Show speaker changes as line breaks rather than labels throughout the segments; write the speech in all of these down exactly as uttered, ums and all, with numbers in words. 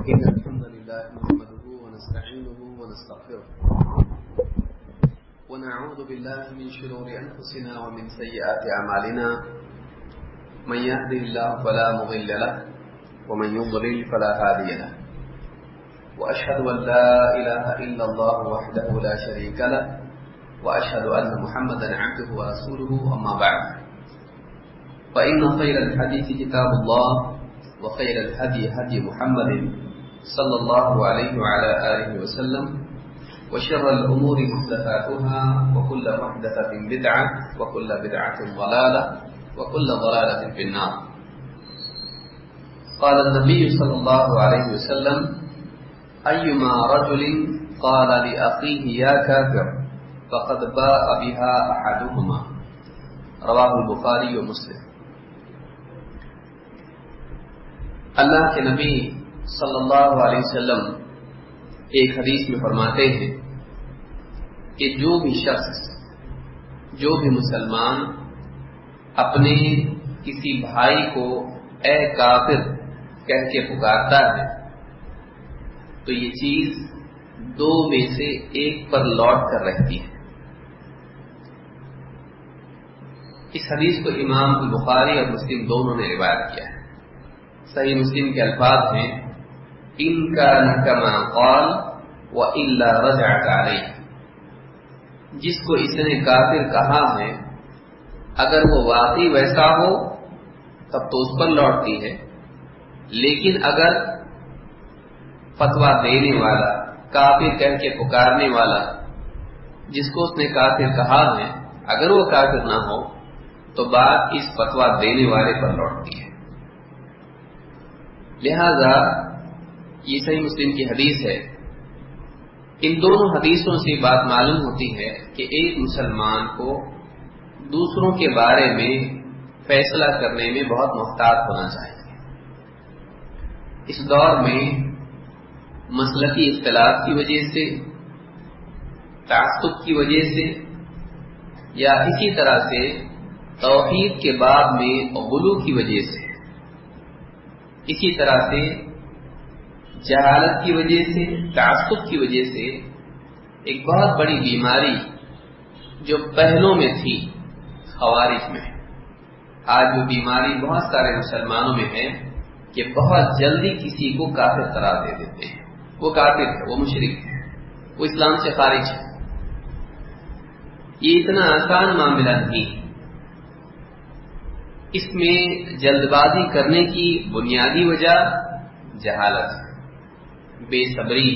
إن الحمد لله نحمده ونستعينه ونستغفره ونعوذ بالله من شرور أنفسنا ومن سيئات أعمالنا من يهده الله فلا مضل له ومن يضلل فلا هادي له وأشهد أن لا إله إلا الله وحده لا شريك له وأشهد أن محمدا عبده ورسوله أما بعد فإن خير الحديث كتاب الله وخير الهدي هدي محمد صلى الله عليه وعلى آله وسلم وشر الأمور محدثاتها وكل محدثة بدعة وكل بدعة ضلالة وكل ضلالة في النار. قال النبي صلى الله عليه وسلم أيما رجل قال لأخيه يا كافر فقد باء بها أحدهما رواه البخاری و مسلم. اللہ کے نبی صلی اللہ علیہ وسلم ایک حدیث میں فرماتے ہیں کہ جو بھی شخص جو بھی مسلمان اپنے کسی بھائی کو اے کافر کہہ کے پکارتا ہے تو یہ چیز دو میں سے ایک پر لوٹ کر رہتی ہے. اس حدیث کو امام البخاری اور مسلم دونوں نے روایت کیا ہے. صحیح مسلم کے الفاظ ہیں ان کان کما قال والا رجعت علیہ. جس کو اس نے کافر کہا ہے اگر وہ واقعی ویسا ہو تب تو اس پر لوٹتی ہے، لیکن اگر فتویٰ دینے والا کافر کہہ کے پکارنے والا جس کو اس نے کافر کہا ہے اگر وہ کافر نہ ہو تو بات اس فتویٰ دینے والے پر لوٹتی ہے. لہذا یہ صحیح مسلم کی حدیث ہے. ان دونوں حدیثوں سے بات معلوم ہوتی ہے کہ ایک مسلمان کو دوسروں کے بارے میں فیصلہ کرنے میں بہت محتاط ہونا چاہیے. اس دور میں مسلکی اختلاف کی وجہ سے، تعصب کی وجہ سے، یا اسی طرح سے توحید کے باب میں غلو کی وجہ سے، اسی طرح سے جہالت کی وجہ سے، تعصب کی وجہ سے ایک بہت بڑی بیماری جو پہلوں میں تھی خوارج میں، آج وہ بیماری بہت سارے مسلمانوں میں ہے کہ بہت جلدی کسی کو کافر قرار دے دیتے ہیں. وہ کافر ہے، وہ مشرک ہے، وہ اسلام سے خارج ہے. یہ اتنا آسان معاملہ نہیں. اس میں جلد بازی کرنے کی بنیادی وجہ جہالت، بے صبری،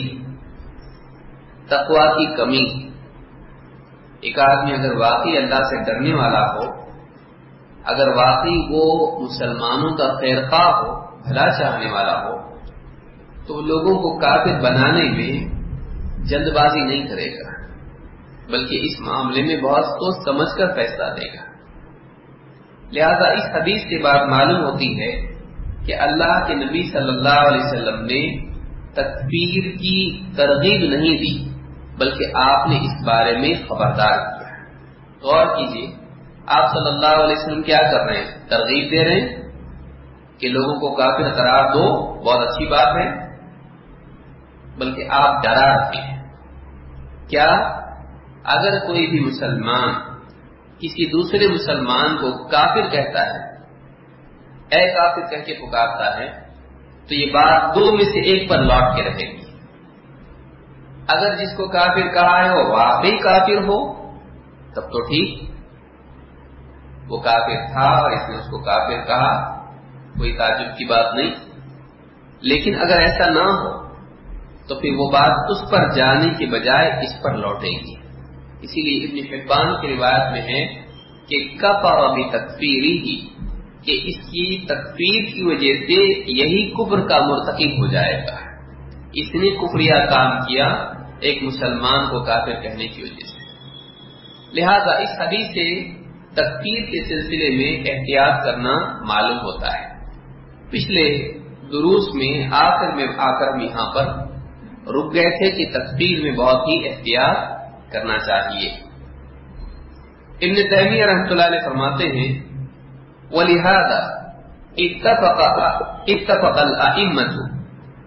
تقویٰ کی کمی. ایک آدمی اگر واقعی اللہ سے ڈرنے والا ہو، اگر واقعی وہ مسلمانوں کا خیرخواہ ہو، بھلا چاہنے والا ہو، تو لوگوں کو کافر بنانے میں جلد بازی نہیں کرے گا، بلکہ اس معاملے میں بہت سوچ سمجھ کر فیصلہ دے گا. لہذا اس حدیث سے بات معلوم ہوتی ہے کہ اللہ کے نبی صلی اللہ علیہ وسلم نے تکفیر کی ترغیب نہیں دی، بلکہ آپ نے اس بارے میں خبردار کیا. غور کیجیے، آپ صلی اللہ علیہ وسلم کیا کر رہے ہیں؟ ترغیب دے رہے ہیں کہ لوگوں کو کافر قرار دو، بہت اچھی بات ہے، بلکہ آپ ڈرا رہے ہیں. کیا اگر کوئی بھی مسلمان کسی دوسرے مسلمان کو کافر کہتا ہے، اے کافر کہہ کے پکارتا ہے، تو یہ بات دو میں سے ایک پر لوٹ کے رہے گی. اگر جس کو کافر کہا ہے وہ واقعی کافر ہو تب تو ٹھیک، وہ کافر تھا اور اس نے اس کو کافر کہا، کوئی تعجب کی بات نہیں. لیکن اگر ایسا نہ ہو تو پھر وہ بات اس پر جانے کے بجائے اس پر لوٹے گی. اسی لیے ابن حبان کی روایت میں ہے کہ کفر بتکفیرہ، کہ اس کی تکفیر کی وجہ سے یہی کفر کا مرتکب ہو جائے گا. اس نے کفریہ کام کیا ایک مسلمان کو کافر کہنے کی وجہ سے. لہذا اس حدیث سے تکفیر کے سلسلے میں احتیاط کرنا معلوم ہوتا ہے. پچھلے دروس میں آخر میں آ کر ہم یہاں پر رک گئے تھے کہ تکفیر میں بہت ہی احتیاط کرنا چاہیے. ابن تیمیہ رحمۃ اللہ علیہ فرماتے ہیں وَلِهَذَا اتفق اتفق الائمة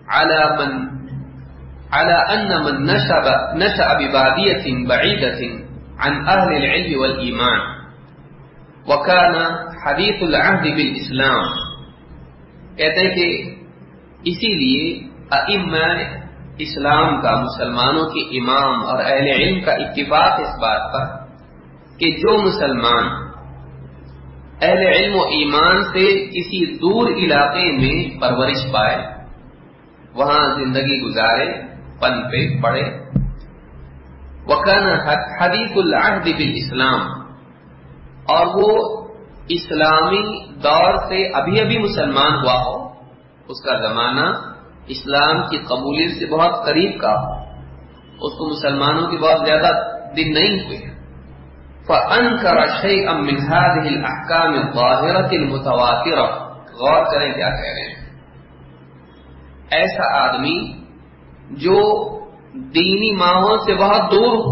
على من على أن من نشأ ببادية بعيدة عن أهل العلم والإيمان وكان حديث العهد بالإسلام. کہتے ہیں کہ اسی لیے ائمہ اسلام کا، مسلمانوں کے امام اور اہل علم کا اتفاق اس بات پر کہ جو مسلمان اہل علم و ایمان سے کسی دور علاقے میں پرورش پائے، وہاں زندگی گزارے، پن پہ پڑے، وَكَانَ حَدِيثُ الْعَهْدِ بِالْإِسْلَامِ، اور وہ اسلامی دور سے ابھی ابھی مسلمان ہوا ہو، اس کا زمانہ اسلام کی قبولیت سے بہت قریب کا ہو، اس کو مسلمانوں کے بہت زیادہ دن نہیں ہوئے، فَأَنْكَرَ شَيْئًا مِنْ هَذِهِ الْأَحْكَامِ الظَّاهِرَةِ الْمُتَوَاتِرَةِ. غور کریں کیا کہہ رہے ہیں. ایسا آدمی جو دینی ماحول سے بہت دور ہو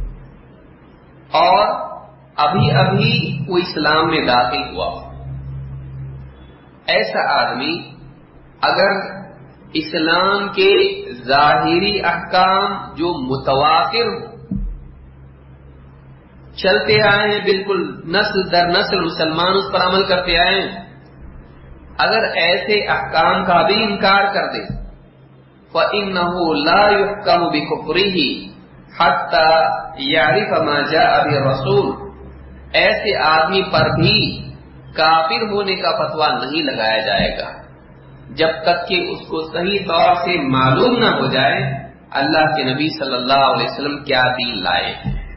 اور ابھی ابھی وہ اسلام میں داخل ہوا ہو، ایسا آدمی اگر اسلام کے ظاہری احکام جو متواتر ہو، چلتے آئے ہیں، بالکل نسل در نسل مسلمان اس پر عمل کرتے آئے ہیں، اگر ایسے احکام کا بھی انکار کر دے فَإِنَّهُ لَا يُحْكَمُ بِكُفْرِهِ حَتَّى يَعْرِفَ مَا جَاءَ بِالرَّسُولِ. ایسے آدمی پر بھی کافر ہونے کا فتویٰ نہیں لگایا جائے گا جب تک کہ اس کو صحیح طور سے معلوم نہ ہو جائے اللہ کے نبی صلی اللہ علیہ وسلم کیا دین لائے.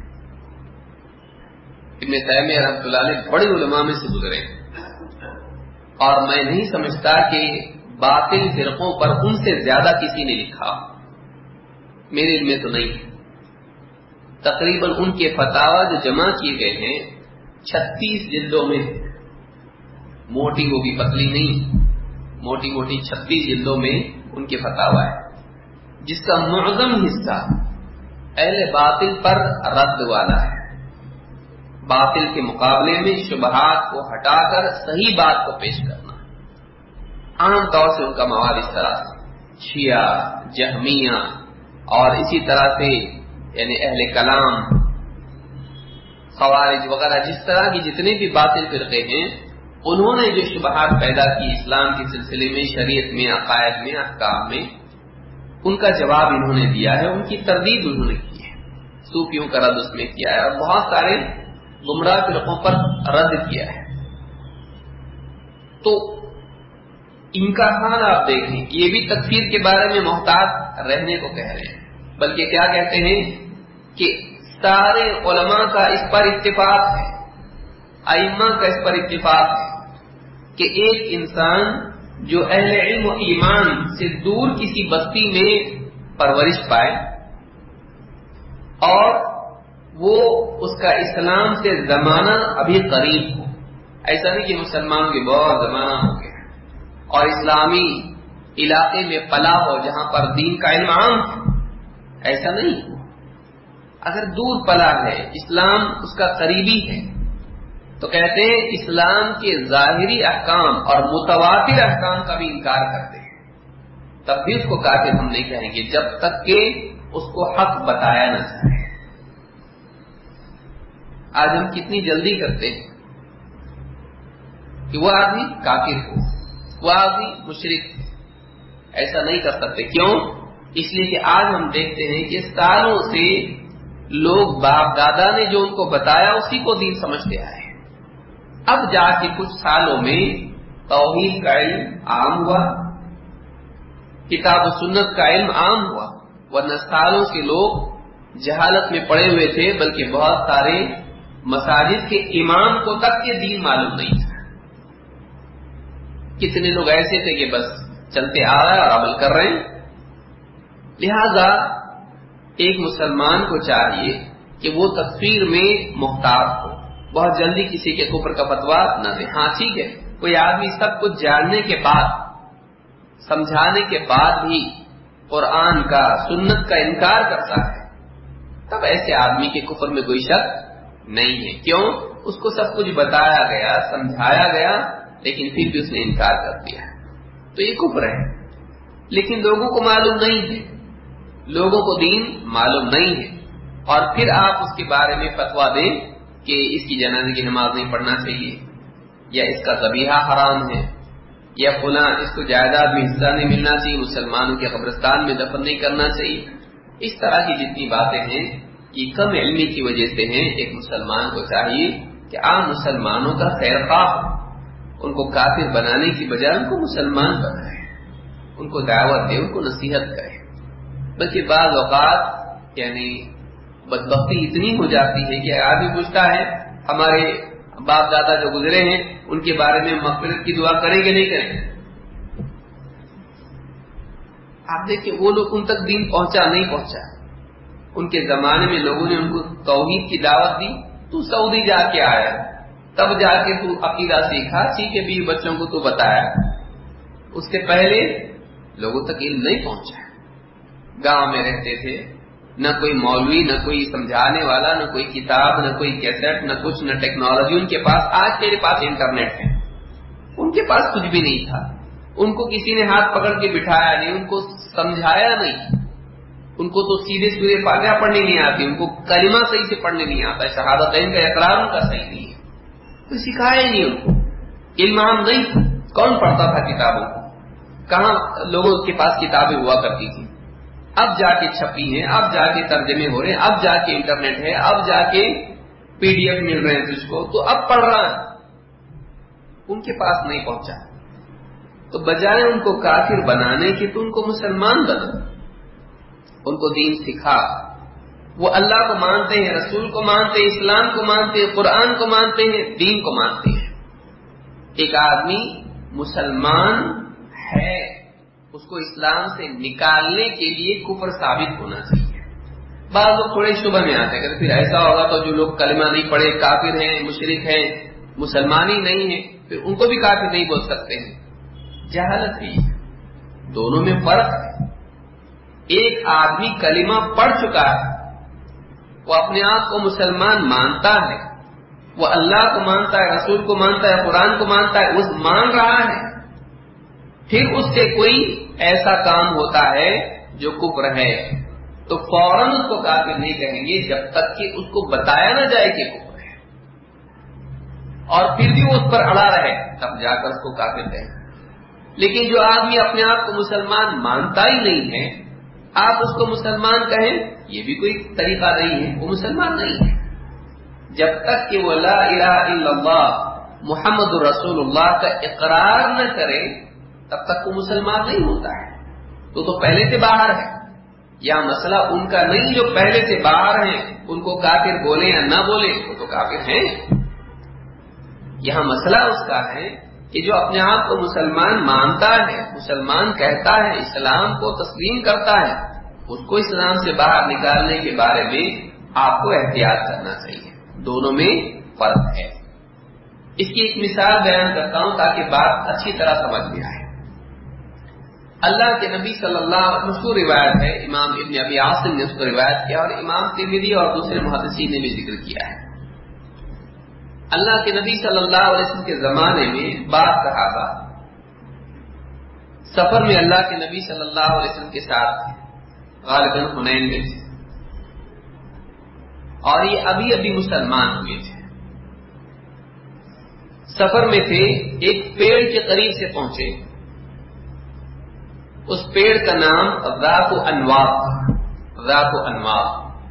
ابن تیمیہ رحمۃ اللہ علیہ بڑے علماء میں سے گزرے اور میں نہیں سمجھتا کہ باطل فرقوں پر ان سے زیادہ کسی نے لکھا، میرے علم میں تو نہیں. تقریباً ان کے فتاوی جو جمع کیے گئے ہیں چھتیس جلدوں میں، موٹی وہ بھی پتلی نہیں، موٹی موٹی چھتیس جلدوں میں ان کے فتاوی ہے، جس کا معظم حصہ اہل باطل پر رد والا ہے. باطل کے مقابلے میں شبہات کو ہٹا کر صحیح بات کو پیش کرنا. عام طور سے ان کا مواد اس طرح سے شیعہ، جہمیہ اور اسی طرح سے یعنی اہل کلام، خوارج وغیرہ، جس طرح کی جتنے بھی باطل فرقے ہیں، انہوں نے جو شبہات پیدا کی اسلام کے سلسلے میں، شریعت میں، عقائد میں، احکام میں، ان کا جواب انہوں نے دیا ہے، ان کی تردید انہوں نے کی ہے، صوفیوں کا رد اس میں کیا ہے اور بہت سارے گمراہ فرقوں پر رد کیا ہے. تو ان کا حال آپ دیکھیں، یہ بھی تکفیر کے بارے میں محتاط رہنے کو کہہ رہے ہیں، بلکہ کیا کہتے ہیں کہ سارے علماء کا اس پر اتفاق ہے، ائمہ کا اس پر اتفاق ہے کہ ایک انسان جو اہل علم و ایمان سے دور کسی بستی میں پرورش پائے اور وہ اس کا اسلام سے زمانہ ابھی قریب ہو، ایسا نہیں کہ مسلمان کے بہت زمانہ ہو گیا اور اسلامی علاقے میں پلا ہو جہاں پر دین کا علم عام ہے، ایسا نہیں ہو. اگر دور پلا ہے، اسلام اس کا قریبی ہے، تو کہتے ہیں اسلام کے ظاہری احکام اور متواتر احکام کا بھی انکار کرتے ہیں، تب بھی اس کو کافر ہم نہیں کہیں گے جب تک کہ اس کو حق بتایا نہ جائے. آج ہم کتنی جلدی کرتے ہیں کہ وہ آدمی کافر ہو، وہ آدمی مشرک ہے. ایسا نہیں کر سکتے. کیوں؟ اس لیے کہ آج ہم دیکھتے ہیں کہ سالوں سے لوگ باپ دادا نے جو ان کو بتایا اسی کو دین سمجھتے آئے ہیں. اب جا کے کچھ سالوں میں توحید کا علم عام ہوا، کتاب و سنت کا علم عام ہوا، ورنہ سالوں سے لوگ جہالت میں پڑے ہوئے تھے، بلکہ بہت سارے مساجد کے امام کو تک یہ دین معلوم نہیں تھا. کتنے لوگ ایسے تھے کہ بس چلتے آ رہا ہے اور عمل کر رہے ہیں. لہذا ایک مسلمان کو چاہیے کہ وہ تکفیر میں محتاط ہو، بہت جلدی کسی کے کفر کا فتویٰ نہ دے. ہاں ٹھیک ہے، کوئی آدمی سب کچھ جاننے کے بعد، سمجھانے کے بعد بھی قرآن کا، سنت کا انکار کرتا ہے، تب ایسے آدمی کے کفر میں کوئی شک نہیں ہے. کیوں؟ اس کو سب کچھ بتایا گیا، سمجھایا گیا، لیکن پھر بھی اس نے انکار کر دیا، تو یہ کفر ہے. لیکن لوگوں کو معلوم نہیں ہے، لوگوں کو دین معلوم نہیں ہے، اور پھر آپ اس کے بارے میں فتویٰ دیں کہ اس کی جنازے کی نماز نہیں پڑھنا چاہیے، یا اس کا ذبیحہ حرام ہے، یا فلاں اس کو جائیداد میں حصہ نہیں ملنا چاہیے، مسلمانوں کے قبرستان میں دفن نہیں کرنا چاہیے. اس طرح کی جتنی باتیں ہیں یہ کم علمی کی وجہ سے ہیں. ایک مسلمان کو چاہیے کہ عام مسلمانوں کا خیر خواہ ہو، ان کو کافر بنانے کی بجائے ان کو مسلمان بنائے، ان کو دعوت دے، ان کو نصیحت کرے. بلکہ بعض اوقات یعنی بدبختی اتنی ہو جاتی ہے کہ آدمی پوچھتا ہے ہمارے باپ دادا جو گزرے ہیں ان کے بارے میں مغفرت کی دعا کریں کہ نہیں کریں. آپ دیکھیں وہ لوگ ان تک دین پہنچا نہیں پہنچا. ان کے زمانے میں لوگوں نے ان کو توحید کی دعوت دی، تو سعودی جا کے آیا، تب جا کے تو عقیدہ سیکھا، ٹھیک ہے بیوی بچوں کو تو بتایا، اس سے پہلے لوگوں تک علم نہیں پہنچا. گاؤں میں رہتے تھے، نہ کوئی مولوی، نہ کوئی سمجھانے والا، نہ کوئی کتاب، نہ کوئی کیسٹ، نہ کچھ، نہ ٹیکنالوجی ان کے پاس. آج تیرے پاس انٹرنیٹ ہے، ان کے پاس کچھ بھی نہیں تھا. ان کو کسی نے ہاتھ پکڑ کے بٹھایا نہیں، ان کو سمجھایا نہیں، ان کو تو سیدھے سورہ فاتحہ پڑھنے نہیں آتی، ان کو کلمہ صحیح سے پڑھنے نہیں آتا، شہادتین کا اقرار ان کا صحیح نہیں ہے، تو سکھایا ہی نہیں ان کو. علم عام نہیں تھا، کون پڑھتا تھا کتابوں کو؟ کہاں لوگوں کے پاس کتابیں ہوا کرتی تھی؟ اب جا کے چھپی ہیں، اب جا کے ترجمے ہو رہے ہیں، اب جا کے انٹرنیٹ ہے، اب جا کے پی ڈی ایف مل رہے ہیں تجھ کو، تو اب پڑھ رہا ہے. ان کے پاس نہیں پہنچا، تو بجائے ان کو کافر بنانے کے تو ان کو مسلمان بنا، ان کو دین سکھا. وہ اللہ کو مانتے ہیں، رسول کو مانتے ہیں، اسلام کو مانتے ہیں، قرآن کو مانتے ہیں، دین کو مانتے ہیں. ایک آدمی مسلمان ہے، اس کو اسلام سے نکالنے کے لیے کفر ثابت ہونا چاہیے. بعض لوگ تھوڑے شبہ میں آتے ہیں کہ پھر ایسا ہوگا تو جو لوگ کلمہ نہیں پڑھے، کافر ہیں، مشرک ہیں، مسلمان ہی نہیں ہیں، پھر ان کو بھی کافر نہیں بول سکتے ہیں. جہالت ہے، دونوں میں فرق ہے. ایک آدمی کلمہ پڑھ چکا ہے، وہ اپنے آپ کو مسلمان مانتا ہے، وہ اللہ کو مانتا ہے، رسول کو مانتا ہے، قرآن کو مانتا ہے، اس مان رہا ہے. پھر اس سے کوئی ایسا کام ہوتا ہے جو کفر ہے، تو فوراً اس کو کافر نہیں کہیں گے جب تک کہ اس کو بتایا نہ جائے کہ کفر ہے، اور پھر بھی وہ اس پر اڑا رہے تب جا کر اس کو کافر کہیں. لیکن جو آدمی اپنے آپ کو مسلمان مانتا ہی نہیں ہے، آپ اس کو مسلمان کہیں، یہ بھی کوئی طریقہ نہیں ہے، وہ مسلمان نہیں ہے. جب تک کہ وہ لا الہ الا اللہ محمد رسول اللہ کا اقرار نہ کرے تب تک وہ مسلمان نہیں ہوتا ہے. تو تو پہلے سے باہر ہے. یا مسئلہ ان کا نہیں جو پہلے سے باہر ہیں ان کو کافر بولے یا نہ بولے وہ تو کافر ہیں. یہاں مسئلہ اس کا ہے کہ جو اپنے آپ کو مسلمان مانتا ہے، مسلمان کہتا ہے، اسلام کو تسلیم کرتا ہے، اس کو اسلام سے باہر نکالنے کے بارے میں آپ کو احتیاط کرنا چاہیے. دونوں میں فرق ہے. اس کی ایک مثال بیان کرتا ہوں تاکہ بات اچھی طرح سمجھ میں آئے. اللہ کے نبی صلی اللہ علیہ وسلم مشہور روایت ہے، امام ابن ابی عاصم نے اس کو روایت کیا اور امام ترمذی اور دوسرے محدثین نے بھی ذکر کیا ہے. اللہ کے نبی صلی اللہ علیہ وسلم کے زمانے میں بعض صحابہ سفر میں اللہ کے نبی صلی اللہ علیہ وسلم کے ساتھ تھے، غالباً حنین میں تھے، اور یہ ابھی ابھی مسلمان ہوئے تھے. سفر میں تھے، ایک پیڑ کے قریب سے پہنچے. اس پیڑ کا نام ذات انوار تھا. ذات انوار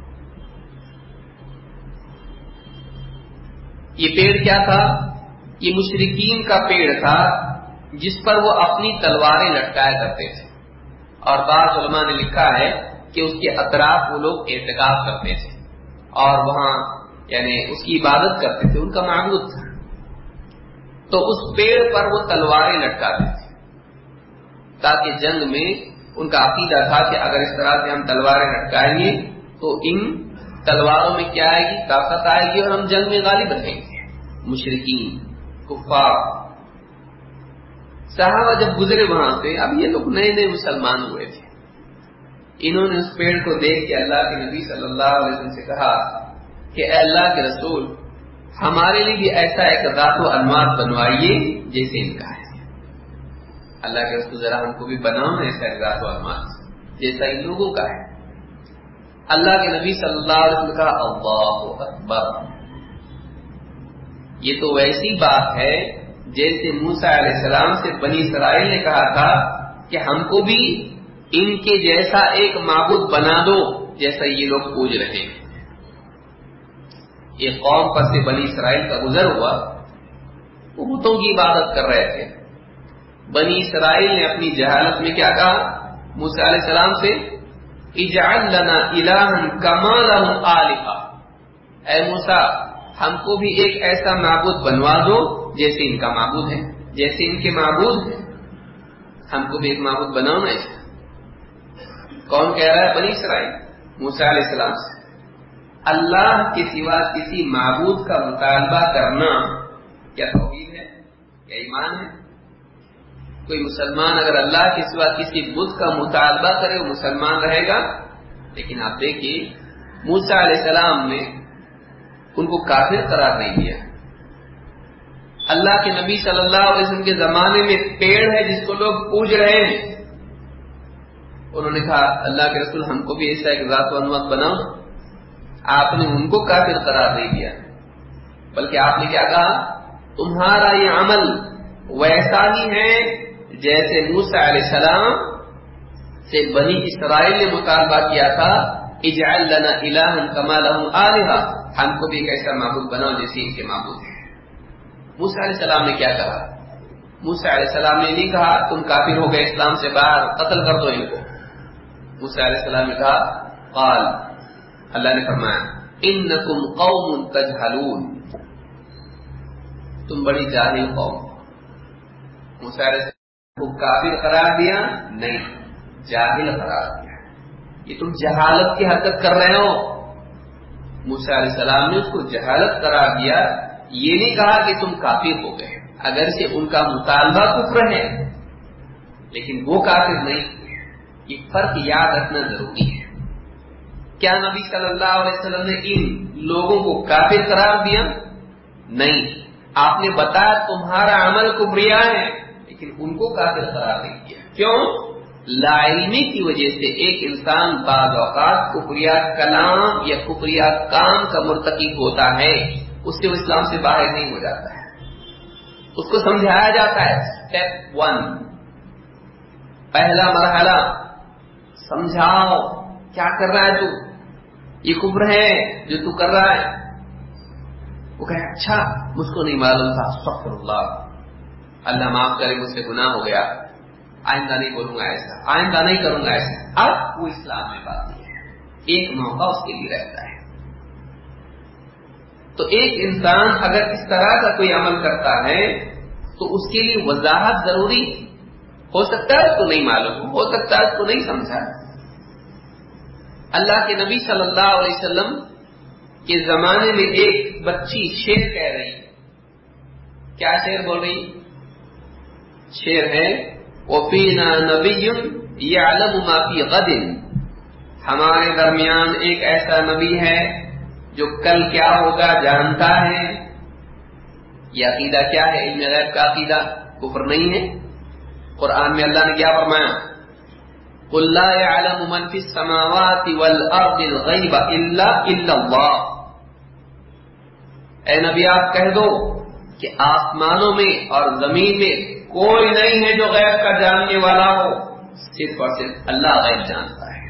یہ پیڑ کیا تھا؟ یہ مشرکین کا پیڑ تھا جس پر وہ اپنی تلواریں لٹکایا کرتے تھے، اور بعض علماء نے لکھا ہے کہ اس کے اطراف وہ لوگ اعتکاف کرتے تھے اور وہاں یعنی اس کی عبادت کرتے تھے، ان کا معبود تھا. تو اس پیڑ پر وہ تلواریں لٹکاتے تھے تاکہ جنگ میں ان کا عقیدہ تھا کہ اگر اس طرح سے ہم تلواریں لٹکائیں گے تو ان تلواروں میں کیا آئے گی؟ طاقت آئے گی اور ہم جنگ میں غالب رہیں گے. مشرکین، کفار. صحابہ جب گزرے وہاں سے، اب یہ لوگ نئے نئے مسلمان ہوئے تھے، انہوں نے اس پیڑ کو دیکھ کے اللہ کے نبی صلی اللہ علیہ وسلم سے کہا کہ اے اللہ کے رسول، ہمارے لیے بھی ایسا ایک ذات و انوار بنوائیے جیسے ان کا ہے. اللہ کے رسول ذرا ہم کو بھی بناؤ نا ایسا ذات و الماس جیسا ان لوگوں کا ہے. اللہ کے نبی صلی اللہ علیہ وسلم کا اللہ اکبر. یہ تو ویسی بات ہے جیسے موسیٰ علیہ السلام سے بنی اسرائیل نے کہا تھا کہ ہم کو بھی ان کے جیسا ایک معبود بنا دو جیسا یہ لوگ پوج رہے ہیں. ایک قوم پر سے بنی اسرائیل کا گزر ہوا، وہ بتوں کی عبادت کر رہے تھے. بنی اسرائیل نے اپنی جہالت میں کیا کہا موسیٰ علیہ السلام سے، اجعل لنا الہا کما لہم آلہہ، اے موسیٰ ہم کو بھی ایک ایسا معبود بنوا دو جیسے ان کا معبود ہے، جیسے ان کے معبود ہے ہم کو بھی ایک معبود بناؤ نا. ایسا کون کہہ رہا ہے؟ بنی اسرائیل موسیٰ علیہ السلام سے. اللہ کے سوا کسی معبود کا مطالبہ کرنا کیا توحید ہے؟ کیا ایمان ہے؟ کوئی مسلمان اگر اللہ کے سوا کسی بت کا مطالبہ کرے وہ مسلمان رہے گا. لیکن آپ دیکھیے موسیٰ علیہ السلام نے ان کو کافر قرار نہیں دیا. اللہ کے نبی صلی اللہ علیہ وسلم کے زمانے میں پیڑ ہے جس کو لوگ پوج رہے ہیں، انہوں نے کہا اللہ کے رسول ہم کو بھی ایسا ایک ذات و انوات بناؤ. آپ نے ان کو کافر قرار نہیں دیا، بلکہ آپ نے کیا کہا تمہارا یہ عمل ویسا ہی ہے جیسے موسیٰ علیہ السلام سے بنی اسرائیل نے مطالبہ کیا تھا اجعل لنا الہا کما لہم آلہہ، ہم کو بھی ایک ایسا معبود بناؤ جیسے ان کے معبود ہیں. موسیٰ علیہ السلام نے کیا کہا؟ موسیٰ علیہ السلام نے نہیں کہا تم کافر ہو گئے اسلام سے باہر قتل کر دو ان کو. موسیٰ علیہ السلام نے کہا قال، اللہ نے فرمایا انکم قوم تجہلون، تم بڑی جاہل قوم. موسیٰ علیہ السلام کو کافر قرار دیا نہیں، جاہل قرار دیا. یہ تم جہالت کی حرکت کر رہے ہو. موسیٰ علیہ السلام نے اس کو جہالت قرار دیا، یہ نہیں کہا کہ تم کافر ہو گئے. اگرچہ ان کا مطالبہ کفر ہے لیکن وہ کافر نہیں. یہ فرق یاد رکھنا ضروری ہے. کیا نبی صلی اللہ علیہ وسلم نے ان لوگوں کو کافر قرار دیا؟ نہیں. آپ نے بتایا تمہارا عمل کفریہ ہے لیکن ان کو کافر قرار نہیں دیا. کیوں؟ لا علمی کی وجہ سے ایک انسان بعض اوقات کفریہ کلام یا کفریہ کام کا مرتکب ہوتا ہے، اس سے وہ اسلام سے باہر نہیں ہو جاتا ہے. اس کو سمجھایا جاتا ہے اسٹیپ ون، پہلا مرحلہ سمجھاؤ کیا کر رہا ہے تو، یہ کفر ہے جو تو کر رہا ہے. وہ کہے اچھا مجھ کو نہیں معلوم تھا، استغفر اللہ، اللہ معاف کرے مجھ سے گناہ ہو گیا، آئندہ نہیں بولوں گا ایسا، آئندہ نہیں کروں گا ایسا. اب وہ اسلام میں بات ہے، ایک موقع اس کے لیے رہتا ہے. تو ایک انسان اگر اس طرح کا کوئی عمل کرتا ہے تو اس کے لیے وضاحت ضروری. ہو سکتا ہے اس کو نہیں معلوم، ہو سکتا ہے اس کو نہیں سمجھا. اللہ کے نبی صلی اللہ علیہ وسلم کے زمانے میں ایک بچی شعر کہہ رہی. کیا شعر بول رہی؟ شعر ہے وَفِينَا نَبِيٌّ يَعْلَمُ مَا فِي غَدٍ، ہمارے درمیان ایک ایسا نبی ہے جو کل کیا ہوگا جانتا ہے. یہ عقیدہ کیا ہے؟ علم غیب کا عقیدہ کفر نہیں ہے. قرآن میں اللہ نے کیا فرمایا؟ قُلْ لَا يَعْلَمُ مَنْ فِي السَّمَاوَاتِ وَالْأَرْضِ الْغَيْبَ إِلَّا إِلَّا اللَّهُ، اے نبی آپ کہہ دو کہ آسمانوں میں اور زمین میں کوئی نہیں ہے جو غیب کا جاننے والا ہو، صرف اور صرف اللہ غیب جانتا ہے.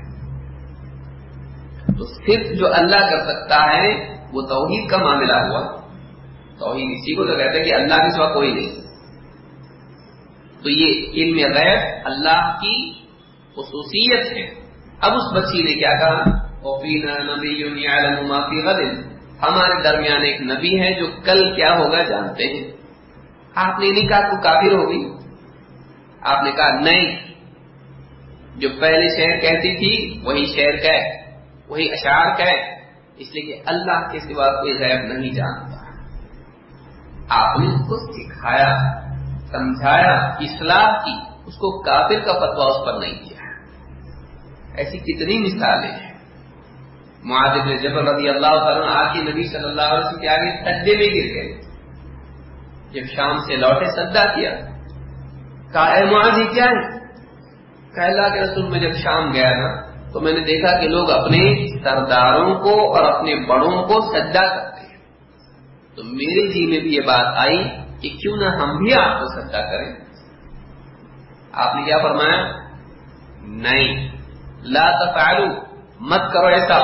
تو صرف جو اللہ کر سکتا ہے وہ توحید کا معاملہ ہوا. توحید اسی کو تو کہتے ہیں کہ اللہ کے سوا کوئی نہیں. تو یہ علم غیب اللہ کی خصوصیت ہے. اب اس بچی نے کیا کہا؟ وَفِينَا نَبِيٌّ يَعْلَمُ مَا فِي غَدٍ، ہمارے درمیان ایک نبی ہے جو کل کیا ہوگا جانتے ہیں. آپ نے نہیں کہا تو کافر ہوگی، آپ نے کہا نہیں، جو پہلے شعر کہتی تھی وہی شعر کہے، وہی اشعار کہے، اس لیے کہ اللہ کے سوا کوئی غیب نہیں جانتا. آپ نے اس کو سکھایا، سمجھایا، اصلاح کی، اس کو کافر کا فتویٰ اس پر نہیں کیا. ایسی کتنی مثالیں ہیں. معاذ بن جبل رضی اللہ تعالیٰ عنہ آ کے نبی صلی اللہ علیہ وسلم کے آگے سجدے میں گر گئے. جب شام سے لوٹے سجدہ کیا، کہا اے معاذ یہ کیا ہے؟ کہا اللہ کے رسول میں جب شام گیا نا تو میں نے دیکھا کہ لوگ اپنے سرداروں کو اور اپنے بڑوں کو سجدہ کرتے ہیں، تو میرے جی میں بھی یہ بات آئی کہ کیوں نہ ہم بھی آپ کو سجدہ کریں۔ آپ نے کیا فرمایا؟ نہیں، لا تفعلوا، مت کرو ایسا۔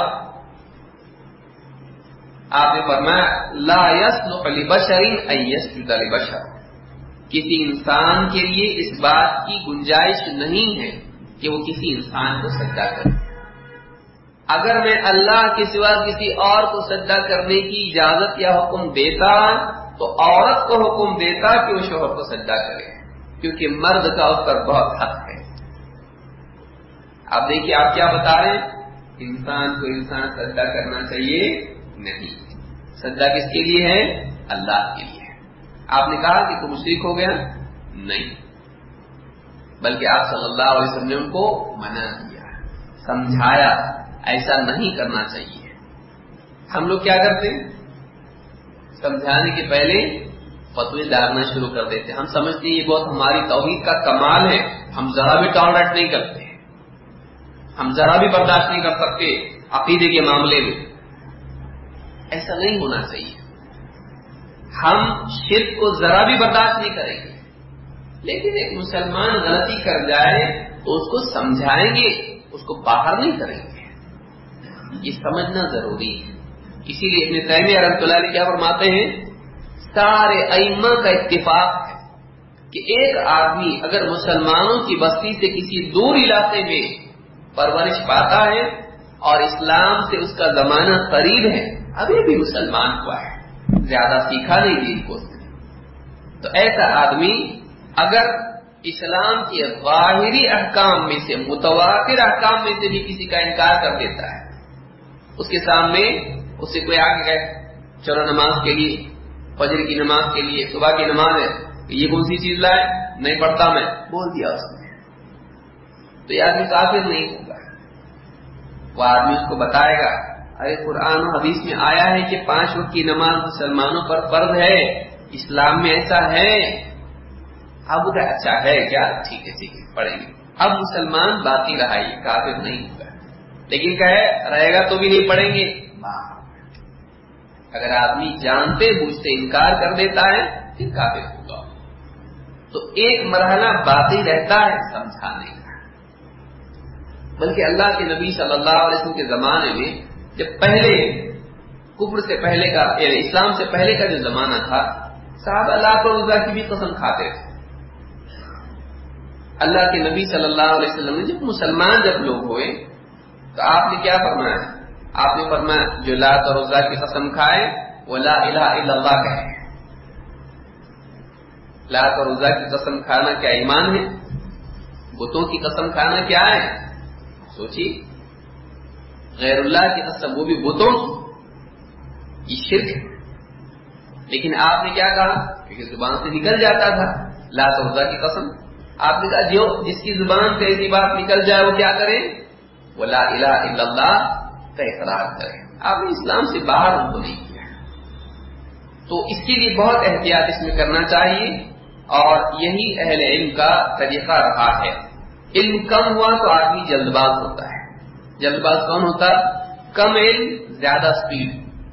آپ نے فرمایا لا يصلح لبشر ان يسجد لبشر، کسی انسان کے لیے اس بات کی گنجائش نہیں ہے کہ وہ کسی انسان کو سجدہ کرے۔ اگر میں اللہ کے سوا کسی اور کو سجدہ کرنے کی اجازت یا حکم دیتا تو عورت کو حکم دیتا کہ وہ شوہر کو سجدہ کرے، کیونکہ مرد کا اس پر بہت حق ہے۔ آپ دیکھیے آپ کیا بتا رہے ہیں، انسان کو انسان سجدہ کرنا چاہیے نہیں، سجدہ کس کے لیے ہے؟ اللہ کے لیے۔ آپ نے کہا کہ تو مشرک ہو گیا؟ نہیں، بلکہ آپ صلی اللہ علیہ وسلم نے ان کو منع کیا، سمجھایا ایسا نہیں کرنا چاہیے۔ ہم لوگ کیا کرتے ہیں؟ سمجھانے کے پہلے فتوی ڈالنا شروع کر دیتے ہیں۔ ہم سمجھتے ہیں یہ بہت ہماری توحید کا کمال ہے، ہم ذرا بھی ٹالریٹ نہیں کرتے، ہم ذرا بھی برداشت نہیں کر سکتے عقیدے کے معاملے میں۔ ایسا نہیں ہونا چاہیے، ہم شرک کو ذرا بھی برداشت نہیں کریں گے، لیکن ایک مسلمان غلطی کر جائے تو اس کو سمجھائیں گے، اس کو باہر نہیں کریں گے، یہ سمجھنا ضروری ہے۔ اسی لیے ابن تیمیہ رحمۃ اللہ علیہ کیا فرماتے ہیں، سارے ائمہ کا اتفاق ہے کہ ایک آدمی اگر مسلمانوں کی بستی سے کسی دور علاقے میں پرورش پاتا ہے اور اسلام سے اس کا زمانہ قریب ہے، ابھی بھی مسلمان ہوا ہے، زیادہ سیکھا نہیں دین کو، تو ایسا آدمی اگر اسلام کے ظاہری احکام میں سے متواتر احکام میں سے بھی کسی کا انکار کر دیتا ہے، اس کے سامنے اس سے کوئی آگے گئے چلو نماز کے لیے، فجر کی نماز کے لیے، صبح کی نماز ہے، یہ کون سی چیز لائے؟ نہیں پڑھتا میں، بول دیا اس نے، تو یہ آدمی کافر نہیں ہوگا۔ وہ آدمی اس کو بتائے گا ارے قرآن و حدیث میں آیا ہے کہ پانچ وقت کی نماز مسلمانوں پر فرض ہے، اسلام میں ایسا ہے۔ اب وہ اچھا ہے کیا؟ ٹھیک ہے ٹھیک ہے پڑھیں گے۔ اب مسلمان باقی رہا، یہ کافر نہیں ہوگا، لیکن کہے رہے گا تو بھی نہیں پڑھیں گے۔ اگر آدمی جانتے بوجھتے انکار کر دیتا ہے پھر کافر ہوگا۔ تو ایک مرحلہ باقی رہتا ہے سمجھانے کا، بلکہ اللہ کے نبی صلی اللہ علیہ وسلم کے زمانے میں جب پہلے کفر سے پہلے کا یعنی اسلام سے پہلے کا جو زمانہ تھا، صحابہ اللہ کو عزا کی بھی قسم کھاتے تھے۔ اللہ کے نبی صلی اللہ علیہ وسلم نے جب مسلمان جب لوگ ہوئے تو آپ نے کیا فرمایا؟ آپ نے فرمایا جو لات اور عزا کی قسم کھائے وہ لا الہ الا اللہ کہے۔ لات اور عزا کی قسم کھانا کیا ایمان ہے؟ بتوں کی قسم کھانا کیا ہے؟ سوچی، غیر اللہ کی قسم، وہ بھی بتوں کی، یہ شرک ہے۔ لیکن آپ نے کیا کہا؟ کیونکہ زبان سے نکل جاتا تھا لات اور عزا کی قسم، آپ نے کہا جو جس کی زبان سے ایسی بات نکل جائے وہ کیا کرے؟ وہ لا الہ الا اللہ کا اقرار کرے۔ آپ نے اسلام سے باہر ان کو نہیں کیا، تو اس کے لیے بہت احتیاط اس میں کرنا چاہیے، اور یہی اہل علم کا طریقہ رہا ہے۔ علم کم ہوا تو آدمی جلد باز ہوتا ہے۔ جلد باز کون ہوتا؟ کم علم زیادہ سپیڈ۔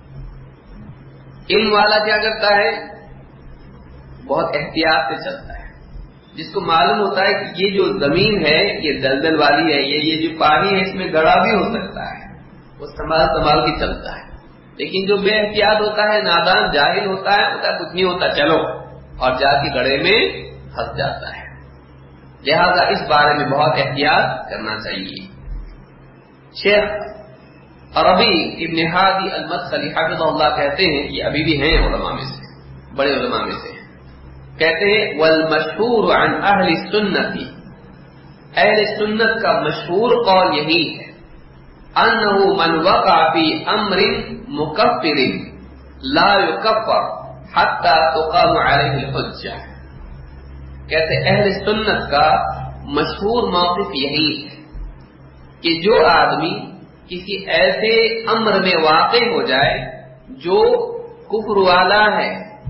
علم والا کیا کرتا ہے؟ بہت احتیاط سے چلتا ہے، جس کو معلوم ہوتا ہے کہ یہ جو زمین ہے یہ دلدل والی ہے، یہ یہ جو پانی ہے اس میں گڑھا بھی ہو سکتا ہے، وہ سنبھال سنبھال کے چلتا ہے۔ لیکن جو بے احتیاط ہوتا ہے، نادان جاہل ہوتا ہے، ہوتا ہے کچھ نہیں ہوتا چلو، اور جا کے گڑھے میں پھنس جاتا ہے۔ لہذا اس بارے میں بہت احتیاط کرنا چاہیے۔ شیخ عربی ابن ہادی المدخلی حفظہ اللہ کہتے ہیں، یہ ابھی بھی ہیں علماء میں سے، بڑے علماء میں سے، کہتے ہیں والمشہور عن اہل السنت، اہل سنت کا مشہور قول یہی ہے انہ من وقع فی امر مکفر لا یکفر حتی تقام علیہ الحجہ۔ کہتے اہل سنت کا مشہور موقف یہی ہے کہ جو آدمی کسی ایسے امر میں واقع ہو جائے جو کفر والا ہے،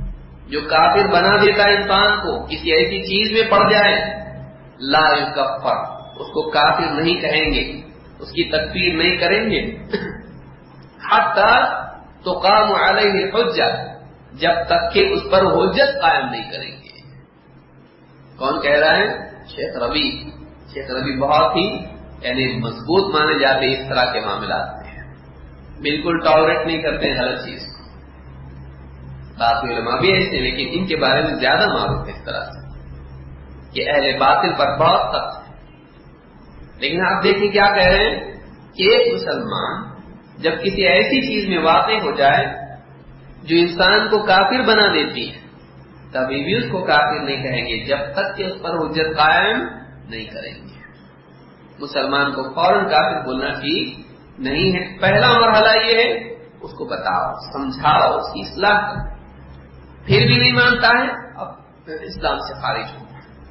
جو کافر بنا دیتا ہے انسان کو، کسی ایسی چیز میں پڑ جائے، لا یکفر، اس کو کافر نہیں کہیں گے، اس کی تکفیر نہیں کریں گے، حتی تقام علیہ الحجہ، جب تک کہ اس پر حجت قائم نہیں کریں گے۔ کون کہہ رہا ہے؟ شیخ ربیع۔ شیخ ربیع بہت ہی یعنی مضبوط مانے جاتے ہیں اس طرح کے معاملات میں، بالکل ٹالریٹ نہیں کرتے ہیں غلط چیز کو۔ باقی علماء بھی ایسے، لیکن ان کے بارے میں زیادہ معروف ہے اس طرح سے کہ اہل باطل پر بہت سخت ہے۔ لیکن آپ دیکھیں کیا کہہ رہے ہیں کہ ایک مسلمان جب کسی ایسی چیز میں واقع ہو جائے جو انسان کو کافر بنا دیتی ہے، تبھی بھی اس کو کافر نہیں کہیں گے جب تک کہ اس پر حجت قائم نہیں کریں گے۔ مسلمان کو فوراً کافر بولنا ٹھیک نہیں ہے۔ پہلا مرحلہ یہ ہے اس کو بتاؤ، سمجھاؤ، اس کی اصلاح کرو، پھر بھی نہیں مانتا ہے اب اسلام سے خارج ہو۔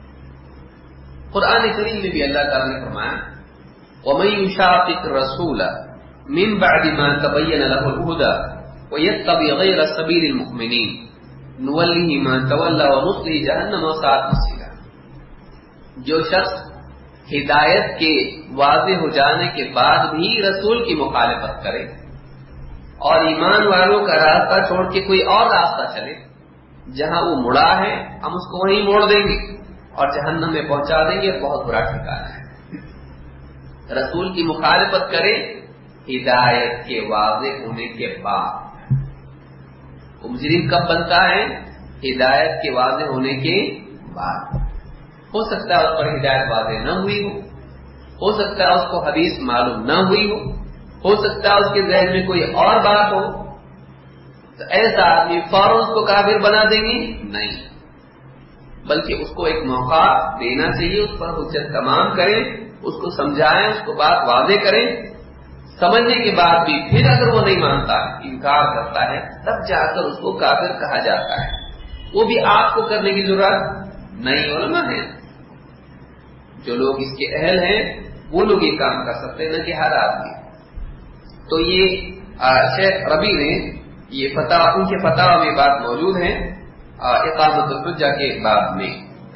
قرآن کریم میں بھی اللہ تعالیٰ نے فرمایا وَمَن يُشَاقِقِ الرَّسُولَ مِن بَعْدِ مَا تَبَيَّنَ لَهُ الْهُدَى وَيَتَّبِعْ غَيْرَ سَبِيلِ الْمُؤْمِنِينَ نُوَلِّهِ مَا تَوَلَّى وَنُصْلِهِ جَهَنَّمَ وَسَاءَتْ مَصِيرًا۔ جو شخص ہدایت کے واضح ہو جانے کے بعد بھی رسول کی مخالفت کرے اور ایمان والوں کا راستہ چھوڑ کے کوئی اور راستہ چلے، جہاں وہ مڑا ہے ہم اس کو وہیں موڑ دیں گے اور جہنم میں پہنچا دیں گے، بہت برا ٹھکانہ ہے۔ رسول کی مخالفت کرے ہدایت کے واضح ہونے کے بعد۔ وہ مجرم کب بنتا ہے؟ ہدایت کے واضح ہونے کے بعد۔ ہو سکتا ہے اس پر ہدایت واضح نہ ہوئی ہو، ہو سکتا ہے اس کو حدیث معلوم نہ ہوئی ہو، ہو سکتا ہے اس کے ذہن میں کوئی اور بات ہو، تو ایسا آدمی فوراً اس کو کافر بنا دیں گے؟ نہیں، بلکہ اس کو ایک موقع دینا چاہیے، اس پر حجت تمام کریں، اس کو سمجھائیں، اس کو بات واضح کریں، سمجھنے کے بعد بھی پھر اگر وہ نہیں مانتا، انکار کرتا ہے، تب جا کر اس کو کافر کہا جاتا ہے۔ وہ بھی آپ کو کرنے کی ضرورت نہیں، علماء ہے جو لوگ اس کے اہل ہیں وہ لوگ یہ کام کر سکتے ہیں، نہ کہ ہر آدمی۔ تو یہ شیخ ربیع نے یہ فتح ان کے فتح میں بات موجود ہے اقامت الحجہ کے باب میں۔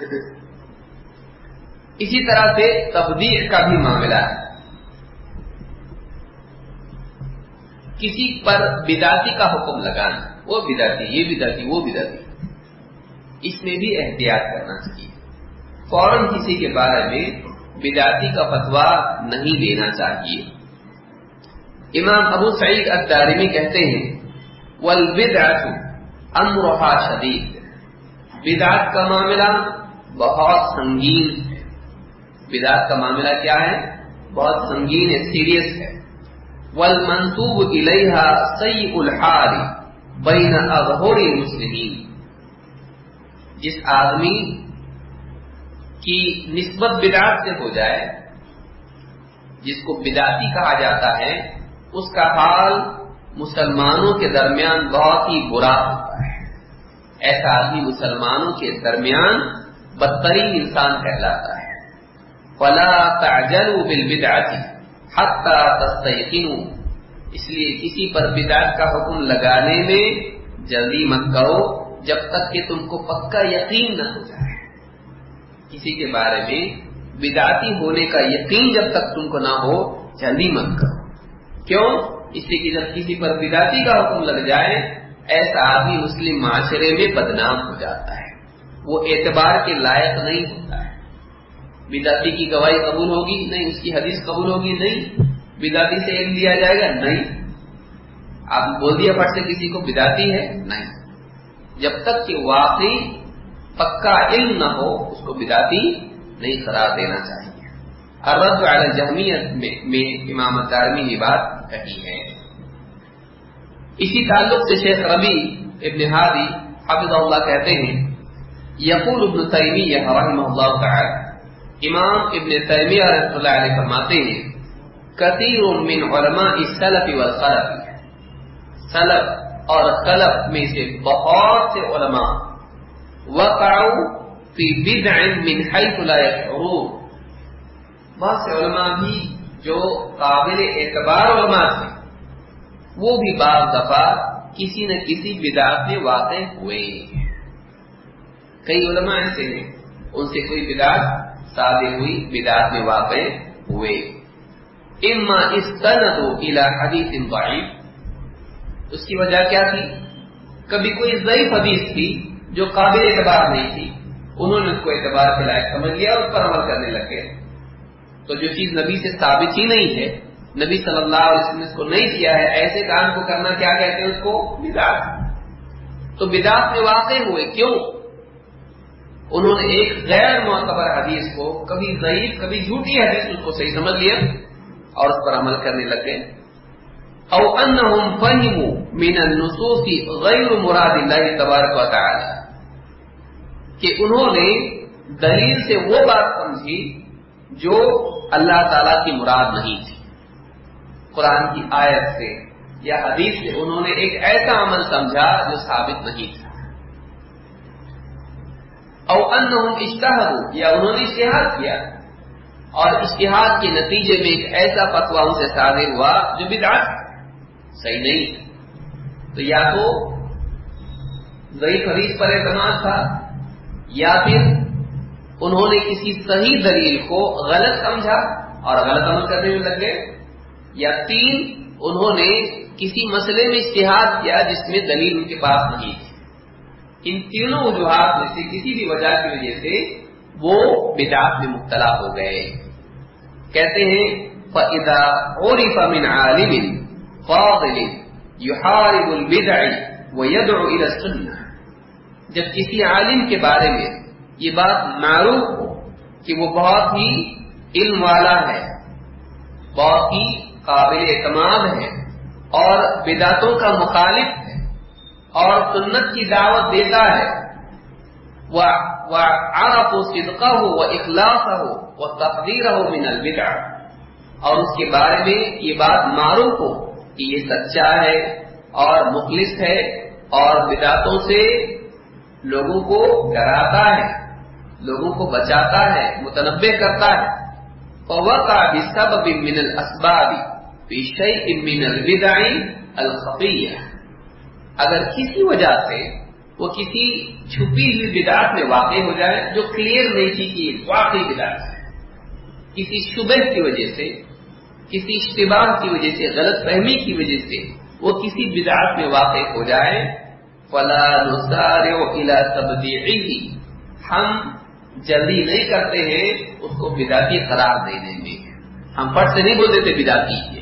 اسی طرح سے تبدیع کا بھی معاملہ ہے، کسی پر بدعتی کا حکم لگانا، وہ بدعتی، یہ بدعتی، وہ بدعتی، اس میں بھی احتیاط کرنا چاہیے۔ فوراً کسی کے بارے میں بدعتی کا فتویٰ نہیں دینا چاہیے۔ امام ابو سعید الدارمی کہتے ہیں والبدعۃ امرها شدید، بدعت کا معاملہ بہت سنگین ہے۔ بدعت کا معاملہ کیا ہے؟ بہت سنگین ہے، سیریس ہے۔ والمنسوب الیہا سیء الحال بین اظہر المسلمین، جس آدمی کی نسبت بدعت سے ہو جائے، جس کو بدعتی کہا جاتا ہے، اس کا حال مسلمانوں کے درمیان بہت ہی برا ہوتا ہے۔ ایسا آدمی مسلمانوں کے درمیان بدترین انسان کہلاتا ہے۔ فلا تعجلوا بالبدعۃ حتی تستيقنوا، اس لیے کسی پر بدعت کا حکم لگانے میں جلدی مت کرو جب تک کہ تم کو پکا یقین نہ ہو جائے۔ کسی کے بارے میں بدعتی ہونے کا یقین جب تک تم کو نہ ہو جلدی مت کرو۔ کیوں؟ اس لیے کہ جب کسی پر بدعتی کا حکم لگ جائے، ایسا آدمی مسلم معاشرے میں بدنام ہو جاتا ہے، وہ اعتبار کے لائق نہیں ہوتا ہے۔ بدعتی کی گواہی قبول ہوگی نہیں، اس کی حدیث قبول ہوگی نہیں، بدعتی سے علم دیا جائے گا نہیں، آپ بول دیا پھٹ سے کسی کو بدعتی ہے نہیں، جب تک کہ واقعی پکا علم نہ ہو اس کو بدعتی نہیں قرار دینا چاہیے۔ الرد علی الجہمیہ میں امام الدارمی نے بات کہی ہے۔ اسی تعلق سے شیخ ربیع ابن ہادی حفظہ اللہ کہتے ہیں یقول ابن تیمیہ رحمہ اللہ تعالی، امام ابن تیمیہ رحمہ اللہ علیہ فرماتے ہیں کثیر من علماء السلف والخلف، سلف اور خلف میں سے بہت سے علماء وقعوا فی بدع من حیث لا یشعرون، بہت سے علماء بھی جو قابل اعتبار علماء تھے وہ بھی بعض دفعہ کسی نہ کسی بدعت میں واقع ہوئے۔ کئی علماء ایسے ہیں ان سے کوئی بدعت صادر ہوئی، بدعت میں واقع ہوئے. اما استندوا الى حدیث ضعیف، اس کی وجہ کیا تھی؟ کبھی کوئی ضعیف حدیث تھی جو قابل اعتبار نہیں تھی، انہوں نے اس کو اعتبار کے لائق سمجھ لیا اور اس پر عمل کرنے لگے. تو جو چیز نبی سے ثابت ہی نہیں ہے، نبی صلی اللہ علیہ وسلم نے اس کو نہیں کیا ہے، ایسے کام کو کرنا کیا کہتے ہیں؟ اس کو بدعت. تو بدعت میں واقع ہوئے کیوں؟ انہوں نے ایک غیر معتبر حدیث کو، کبھی ضعیف کبھی جھوٹی حدیث، اس کو صحیح سمجھ لیا اور اس پر عمل کرنے لگ گئے. او انہم فہموا من النصوص غیر مراد اللہ تبارک و تعالی، کہ انہوں نے دلیل سے وہ بات سمجھی جو اللہ تعالی کی مراد نہیں تھی. قرآن کی آیت سے یا حدیث سے انہوں نے ایک ایسا عمل سمجھا جو ثابت نہیں تھا. او انہم اجتہدوا، یا انہوں نے اجتہاد کیا اور اجتہاد کے نتیجے میں ایک ایسا فتویٰ ان سے صادر ہوا جو بدعت صحیح نہیں. تو یا تو ضعیف حدیث پر اعتماد تھا، یا پھر انہوں نے کسی صحیح دلیل کو غلط سمجھا اور غلط عمل کرنے میں لگ گئے، یا تین انہوں نے کسی مسئلے میں اجتہاد کیا جس میں دلیل ان کے پاس نہیں تھی. ان تینوں وجوہات میں سے کسی بھی وجہ کی وجہ سے وہ بدعت میں مبتلا ہو گئے. کہتے ہیں فَإِذَا عُرِفَ مِنْ عَالِمٍ فَاضِلٍ يُحَارِبُ الْبِدْعِ وَيَدْعُو إِلَى السُّنَّةِ، جب کسی عالم کے بارے میں یہ بات معروف ہو کہ وہ بہت ہی علم والا ہے، بہت ہی قابل اعتماد ہے اور بدعتوں کا مخالف ہے اور سنت کی دعوت دیتا ہے، وَعَرَفُوا صِدْقَهُ وَإِخْلَاصَهُ وَتَحْذِيرَهُ مِنَ الْبِدْعِ، اور اس کے بارے میں یہ بات معروف ہو کہ یہ سچا ہے اور مخلص ہے اور بدعتوں سے لوگوں کو ڈراتا ہے، لوگوں کو بچاتا ہے، متنبہ کرتا ہے. فَوَقَعَ بِسَبَبٍ مِّنَ الْأَسْبَابِ فِي شَيْءٍ مِّنَ الْبِدْعِ الْخَفِيَّةِ، اگر کسی وجہ سے وہ کسی چھپی ہوئی بدعت میں واقع ہو جائے جو کلیئر نہیں تھی کہ واقعی بدعت ہے، کسی شبہ کی وجہ سے، کسی اشتباہ کی وجہ سے، غلط فہمی کی وجہ سے وہ کسی بدعت میں واقع ہو جائے، فَلَا نُسَارِعُ إِلَى تَبْدِيعِهِ، ہم جلدی نہیں کرتے ہیں اس کو بدعتی قرار دینے میں، ہم پٹ سے نہیں بولتے تھے بدعتی ہے.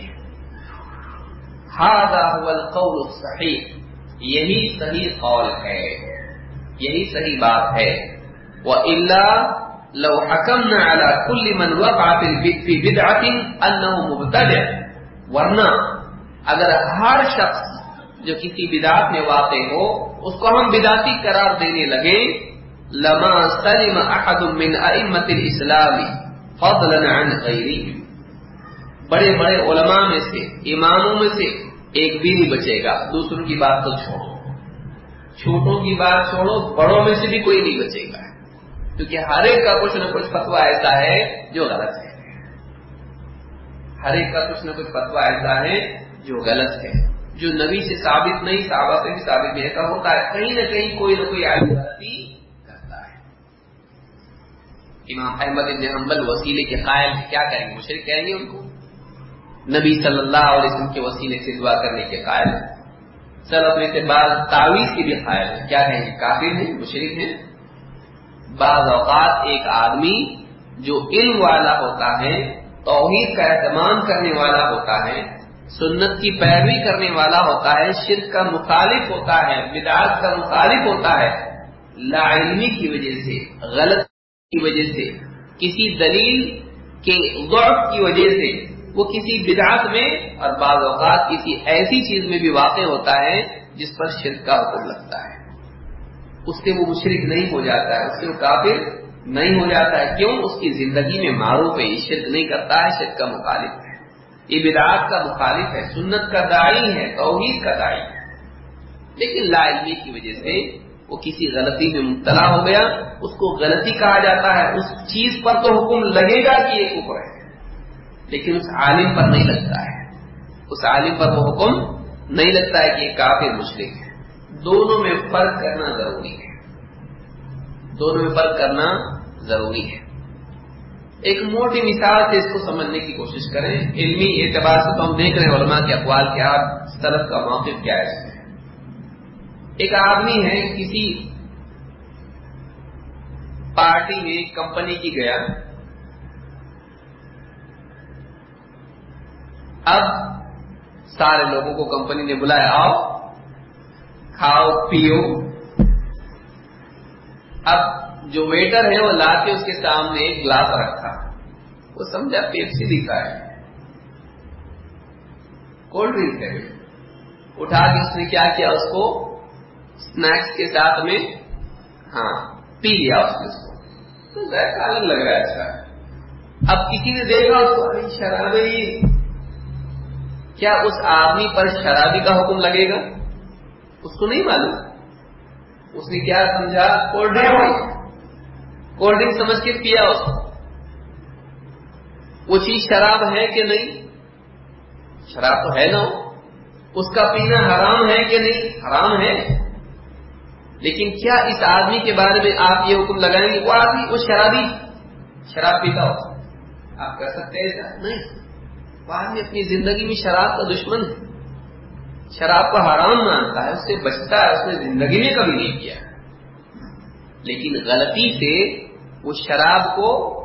هذا هو القول الصحیح، یہی صحیح قول ہے، یہی صحیح بات ہے. وَإِلَّا لَوْ حَكَمْنَا عَلَى كُلِّ مَنْ وَقَعَ فِي بِدْعَةٍ أَنَّهُ مُبْتَدِعٌ، ورنہ اگر ہر شخص جو کسی بدعت میں واقع ہو اس کو ہم بدعتی قرار دینے لگے، لما سلم احد من ائمة الاسلام فضلا عن غیرهم، بڑے بڑے علماء میں سے، اماموں میں سے ایک بھی نہیں بچے گا. دوسروں کی بات تو چھوڑو، چھوٹوں کی بات چھوڑو، بڑوں میں سے بھی کوئی نہیں بچے گا، کیونکہ ہر ایک کا کچھ نہ کچھ فتویٰ ایسا ہے جو غلط ہے، ہر ایک کا کچھ نہ کچھ فتویٰ ایسا ہے جو غلط ہے، جو نبی سے ثابت نہیں، صحابہ سے بھی ثابت نہیں. ایسا ہوتا ہے کہیں نہ کہیں کوئی نہ کوئی عالم غلطی کرتا ہے. امام احمد بن حنبل وسیلے کے قائل کیا کہیں گے؟ مشرک کہیں گے ان کو؟ نبی صلی اللہ علیہ وسلم کے وسیلے سے دعا کرنے کے قائل ہیں. سلف میں سے بعض تعویذ کے بھی قائل ہیں، کیا کہیں گے؟ کافر ہیں، مشرک ہیں. بعض اوقات ایک آدمی جو علم والا ہوتا ہے، توحید کا اہتمام کرنے والا ہوتا ہے، سنت کی پیروی کرنے والا ہوتا ہے، شرک کا مخالف ہوتا ہے، بدعات کا مخالف ہوتا ہے، لا علمی کی وجہ سے، غلط کی وجہ سے، کسی دلیل کے ضعف کی وجہ سے وہ کسی بدعت میں اور بعض اوقات کسی ایسی چیز میں بھی واقع ہوتا ہے جس پر شرک کا حکم لگتا ہے. اس سے وہ مشرک نہیں ہو جاتا ہے، اس سے وہ کافر نہیں ہو جاتا ہے. کیوں؟ اس کی زندگی میں معروف ہے، یہ شرک نہیں کرتا ہے، شرک کا مخالف ہے، یہ بدعات کا مخالف ہے، سنت کا داعی ہے، توحید کا داعی ہے. لیکن لا علمی کی وجہ سے وہ کسی غلطی میں مبتلا ہو گیا، اس کو غلطی کہا جاتا ہے. اس چیز پر تو حکم لگے گا کہ یہ کفر ہے، لیکن اس عالم پر نہیں لگتا ہے، اس عالم پر وہ حکم نہیں لگتا ہے کہ یہ کافر مشرک ہے. دونوں میں فرق کرنا ضروری ہے، دونوں میں فرق کرنا ضروری ہے. ایک موٹی مثال سے اس کو سمجھنے کی کوشش کریں. علمی اعتبار سے تو ہم دیکھ رہے ہیں علماء کے اقوال کیا، سلف کا موقف کیا ہے اس میں. ایک آدمی ہے کسی پارٹی میں کمپنی کی گیا، اب سارے لوگوں کو کمپنی نے بلایا، آؤ کھاؤ پیو. اب جو ویٹر ہے وہ لا کے اس کے سامنے ایک گلاس رکھا، وہ سمجھا پیپسی دکھا ہے، کولڈ ڈرنک ہے. اٹھا کے اس نے کیا کیا، اس کو اسنیکس کے ساتھ میں ہاں پی لیا اس نے. اس کو تو ذائقہ الگ لگ رہا ہے اچھا. اب کسی نے دیکھا اس کو، ارے شرابی، کیا اس آدمی پر شرابی کا حکم لگے گا؟ اس کو نہیں معلوم. اس نے کیا سمجھا، کولڈ ڈرنک، کولڈ ڈرنک سمجھ کے پیا. اس کو وہ چیز شراب ہے کہ نہیں؟ شراب تو ہے نا. اس کا پینا حرام ہے کہ نہیں؟ حرام ہے. لیکن کیا اس آدمی کے بارے میں آپ یہ حکم لگائیں گے وہ آدمی وہ شرابی شراب پیتا ہو؟ آپ کہہ سکتے ہیں ایسا نہیں. وہ آدمی اپنی زندگی میں شراب کا دشمن ہے، شراب کو حرام مانتا ہے، اس سے بچتا ہے، اس نے زندگی میں کبھی نہیں کیا. لیکن غلطی سے وہ شراب کو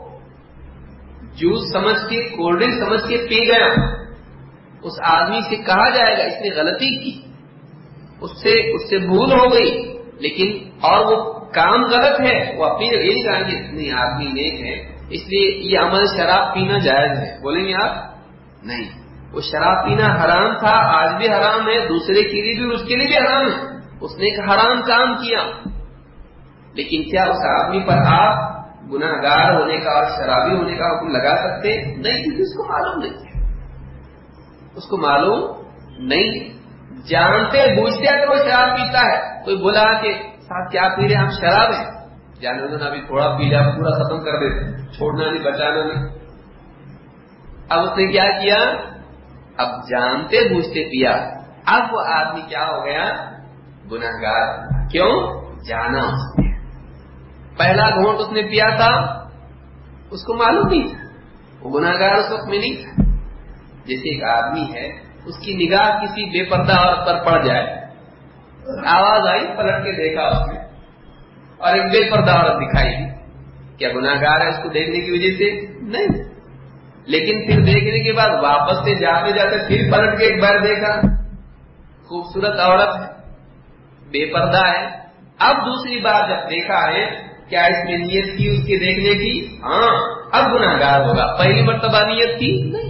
جوس سمجھ کے، کولڈ ڈرنک سمجھ کے پی گیا. اس آدمی سے کہا جائے گا اس نے غلطی کی، اس سے اس سے بھول ہو گئی، لیکن اور وہ کام غلط ہے. وہ اپنی یہ نہیں کہیں گے اتنی آدمی نیک ہے اس لیے یہ عمل شراب پینا جائز ہے، بولیں گے آپ نہیں. وہ شراب پینا حرام تھا، آج بھی حرام ہے، دوسرے کے لیے بھی، اس کے لیے بھی حرام ہے. اس نے ایک حرام کام کیا. لیکن کیا اس آدمی پر آپ گناہگار ہونے کا اور شرابی ہونے کا حکم لگا سکتے؟ نہیں، کیونکہ اس کو معلوم نہیں ہے. اس کو معلوم نہیں، جانتے بوجھتے اگر وہ شراب پیتا ہے، کوئی بولا کہ صاحب کیا پی رہے، ہم شراب ہیں، جانے دو ابھی تھوڑا پی لیا پورا ختم کر دیتے، چھوڑنا نہیں بچانا نہیں. اب اس نے کیا کیا، اب جانتے بوجھتے پیا. اب وہ آدمی کیا ہو گیا، گناہگار. کیوں؟ جانا اس نے. پہلا گھونٹ اس نے پیا تھا، اس کو معلوم نہیں تھا، وہ گناہگار اس وقت میں نہیں تھا. جیسے ایک آدمی ہے، اس کی نگاہ کسی بے پردہ عورت پر پڑ جائے، آواز آئی، پلٹ کے دیکھا اس نے اور ایک بے پردہ عورت دکھائی دی، کیا گناہگار ہے اس کو دیکھنے کی وجہ سے؟ نہیں. لیکن پھر دیکھنے کے بعد واپس سے جاتے جاتے پھر پلٹ کے ایک بار دیکھا، خوبصورت عورت ہے، بے پردہ ہے. اب دوسری بار جب دیکھا ہے، کیا اس میں نیت کی اس کے دیکھنے کی؟ ہاں، اب گناہگار ہوگا. پہلی مرتبہ نیت کی نہیں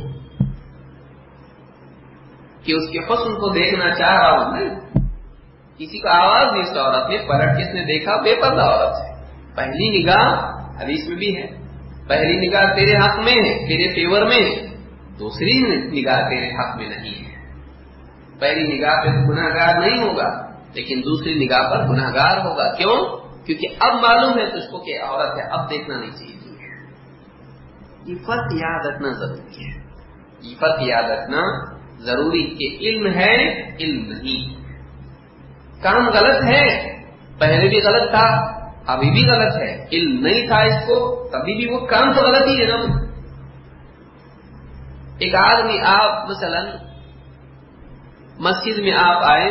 کہ اس کے حسن کو دیکھنا چاہ رہا ہوں، نہیں. کسی کو آواز دی اس عورت نے، پلٹ کے اس نے دیکھا بے پردہ عورت ہے. پہلی نگاہ حدیث میں بھی ہے، پہلی نگاہ تیرے حق میں ہے، تیرے فیور میں ہے، دوسری نگاہ تیرے حق میں نہیں ہے. پہلی نگاہ پہ گناہگار نہیں ہوگا، لیکن دوسری نگاہ پر گناہگار ہوگا. کیوں؟ کیونکہ اب معلوم ہے تجھ کو کہ عورت ہے، اب دیکھنا نہیں چاہیے. یہ فرق یاد رکھنا ضروری ہے. یہ فرق یاد رکھنا ضروری کہ علم ہے، علم نہیں. کام غلط ہے، پہلے بھی غلط تھا، ابھی بھی غلط ہے. علم نہیں تھا اس کو، تبھی بھی وہ کام تو غلط ہی ہے نا. ایک آدمی، آپ مثلا مسجد میں آپ آئے،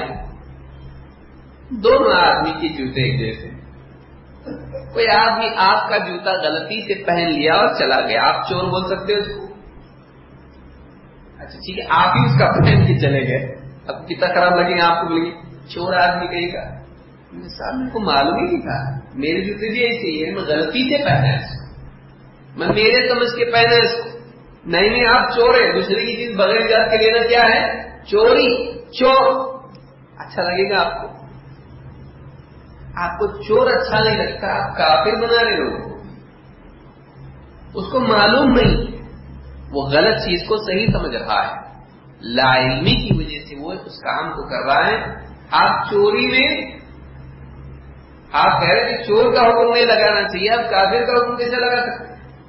دونوں آدمی کے جوتے ایک جیسے، کوئی آدمی آپ کا جوتا غلطی سے پہن لیا اور چلا گیا، آپ چور بول سکتے ہو اس کو؟ اچھا ٹھیک ہے، آپ ہی اس کا پہن کے چلے گئے، اب کتنا خراب لگے گا آپ کو؟ بولے چور آدمی کہیں کا، صاحب میرے کو معلوم ہی نہیں تھا، میرے جوتے بھی ایسے ہی ہے، میں غلطی سے پہنا ہے اس کو، میں میرے سمجھ کے پہنا ہے اس کو. نہیں نہیں، آپ چور ہے، دوسرے کی چیز بغیر اجازت کے لینا کیا ہے؟ چوری. چور اچھا لگے گا آپ کو؟ آپ کو چور اچھا نہیں لگتا، آپ کافر بنا رہے لوگوں کو. اس کو معلوم نہیں، وہ غلط چیز کو صحیح سمجھ رہا ہے، لا علمی کی وجہ سے وہ اس کام کو کر رہا ہے. آپ چوری میں آپ کہہ رہے کہ چور کا حکم نہیں لگانا چاہیے، آپ کافر کا حکم کیسے لگا سکتے؟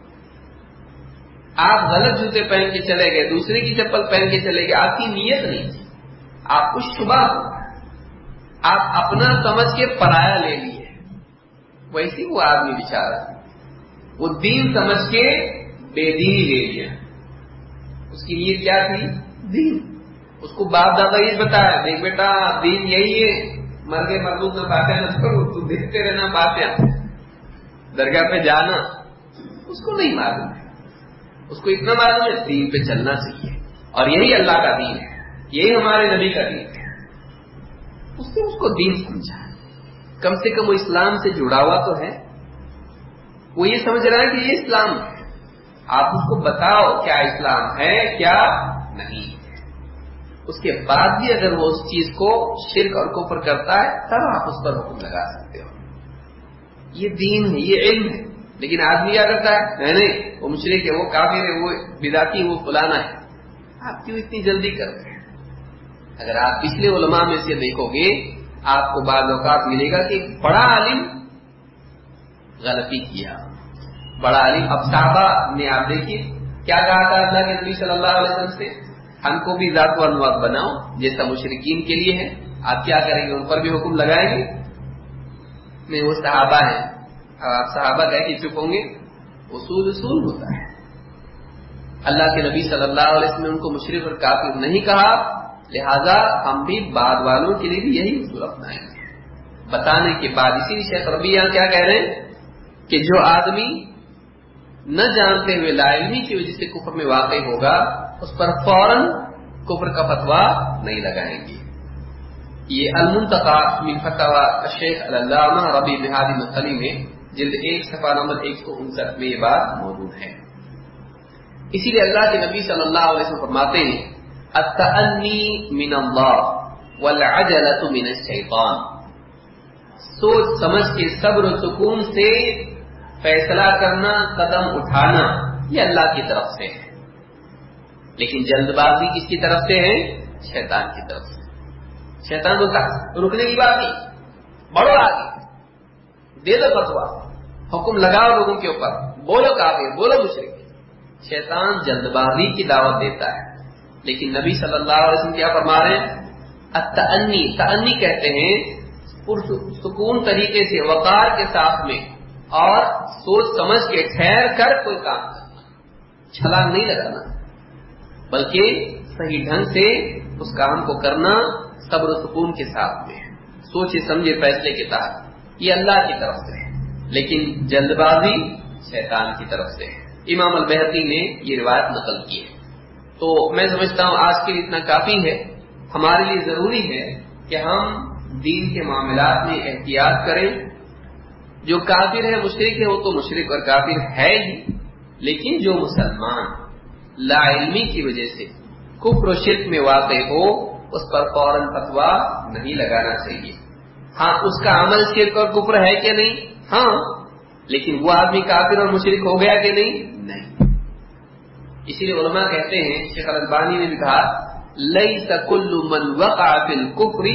آپ غلط جوتے پہن کے چلے گئے، دوسرے کی چپل پہن کے چلے گئے، آپ کی نیت نہیں تھی، آپ کو شبہ ہوا، آپ اپنا سمجھ کے پرایا لے لیے. ویسی وہ آدمی بیچارہ وہ دین سمجھ کے بے دینی لے لیا. اس کی نیت کیا تھی؟ دین. اس کو باپ دادا یہ بتایا دیکھ بیٹا دین یہی ہے، مر گئے مردود نہ باتیں نہ کرو، تو دیکھتے رہنا باتیں، درگاہ پہ جانا. اس کو نہیں معلوم ہے، اس کو اتنا معلوم ہے دین پہ چلنا چاہیے اور یہی اللہ کا دین ہے، یہی ہمارے نبی کا دین ہے. اس نے اس کو دین سمجھا، کم سے کم وہ اسلام سے جڑا ہوا تو ہے. وہ یہ سمجھ رہا ہے کہ یہ اسلام ہے. آپ اس کو بتاؤ کیا اسلام ہے کیا نہیں. اس کے بعد بھی اگر وہ اس چیز کو شرک اور کفر کرتا ہے تب آپ اس پر حکم لگا سکتے ہو. یہ دین ہے، یہ علم ہے. لیکن آدمی کیا کرتا ہے؟ نہیں نہیں وہ مشرک ہے، وہ کافر ہے، وہ بدعتی، وہ فلانا ہے. آپ کیوں اتنی جلدی کرتے ہیں؟ اگر آپ پچھلے علماء میں سے دیکھو گے آپ کو بعض اوقات ملے گا کہ بڑا عالم غلطی کیا، بڑا عالم. اب صحابہ نے آپ دیکھیے کیا کہا تھا اللہ کے نبی صلی اللہ علیہ وسلم سے، ہم کو بھی ذات و انواع بناؤ جیسا مشرکین کے لیے ہے. آپ کیا کریں گے؟ ان پر بھی حکم لگائیں گے؟ نہیں، وہ صحابہ ہیں. اب آپ صحابہ کہہ کے چپ ہوں گے؟ اصول اصول ہوتا ہے. اللہ کے نبی صلی اللہ علیہ وسلم نے ان کو مشرک اور کافر نہیں کہا، لہذا ہم بھی بعد والوں کے لیے بھی یہی اصول اپنائیں گے. بتانے کے بعد اسی لیے شیخ ربیع کیا کہہ رہے ہیں کہ جو آدمی نہ جانتے ہوئے لا علمی کی وجہ سے کفر میں واقع ہوگا اس پر فوراً کفر کا فتویٰ نہیں لگائیں گے. یہ المنتقی من فتاوی الشیخ العلامہ ربیع بن ہادی مدخلی میں جلد ایک صفحہ نمبر ایک سو انسٹھ میں یہ بات موجود ہے. اسی لیے اللہ کے نبی صلی اللہ علیہ وسلم فرماتے ہیں التأنی من اللہ والعجلۃ من الشیطان. سوچ سمجھ کے صبر و سکون سے فیصلہ کرنا، قدم اٹھانا، یہ اللہ کی طرف سے ہے. لیکن جلد بازی کس کی طرف سے ہے؟ شیطان کی طرف سے. شیطان بولتا رکنے کی بات نہیں، بڑھو آگے، دے دو فتویٰ، حکم لگاؤ لوگوں کے اوپر، بولو کافر، بولو مشرک. شیطان جلد بازی کی دعوت دیتا ہے. لیکن نبی صلی اللہ علیہ وسلم کیا فرما رہے ہیں؟ التأنی، تأنی کہتے ہیں پرسکون طریقے سے، وقار کے ساتھ میں اور سوچ سمجھ کے ٹھہر کر کوئی کام کرنا، چھلانگ نہیں لگانا، بلکہ صحیح ڈھنگ سے اس کام کو کرنا، صبر و سکون کے ساتھ میں، سوچے سمجھے فیصلے کے تحت. یہ اللہ کی طرف سے ہے. لیکن جلد بازی شیطان کی طرف سے ہے. امام البیہقی نے یہ روایت نقل کی ہے. تو میں سمجھتا ہوں آج کے لیے اتنا کافی ہے. ہمارے لیے ضروری ہے کہ ہم دین کے معاملات میں احتیاط کریں. جو کافر ہے، مشرک ہے، وہ تو مشرک اور کافر ہے ہی، لیکن جو مسلمان لا علمی کی وجہ سے کفر و شرک میں واقع ہو اس پر فوراً فتویٰ نہیں لگانا چاہیے. ہاں اس کا عمل شرک اور کفر ہے کہ نہیں؟ ہاں، لیکن وہ آدمی کافر اور مشرک ہو گیا کہ نہیں؟ نہیں. اسی لیے علماء کہتے ہیں، شیخ الالبانی نے بھی کہا لیس کل من وقع فی الکفر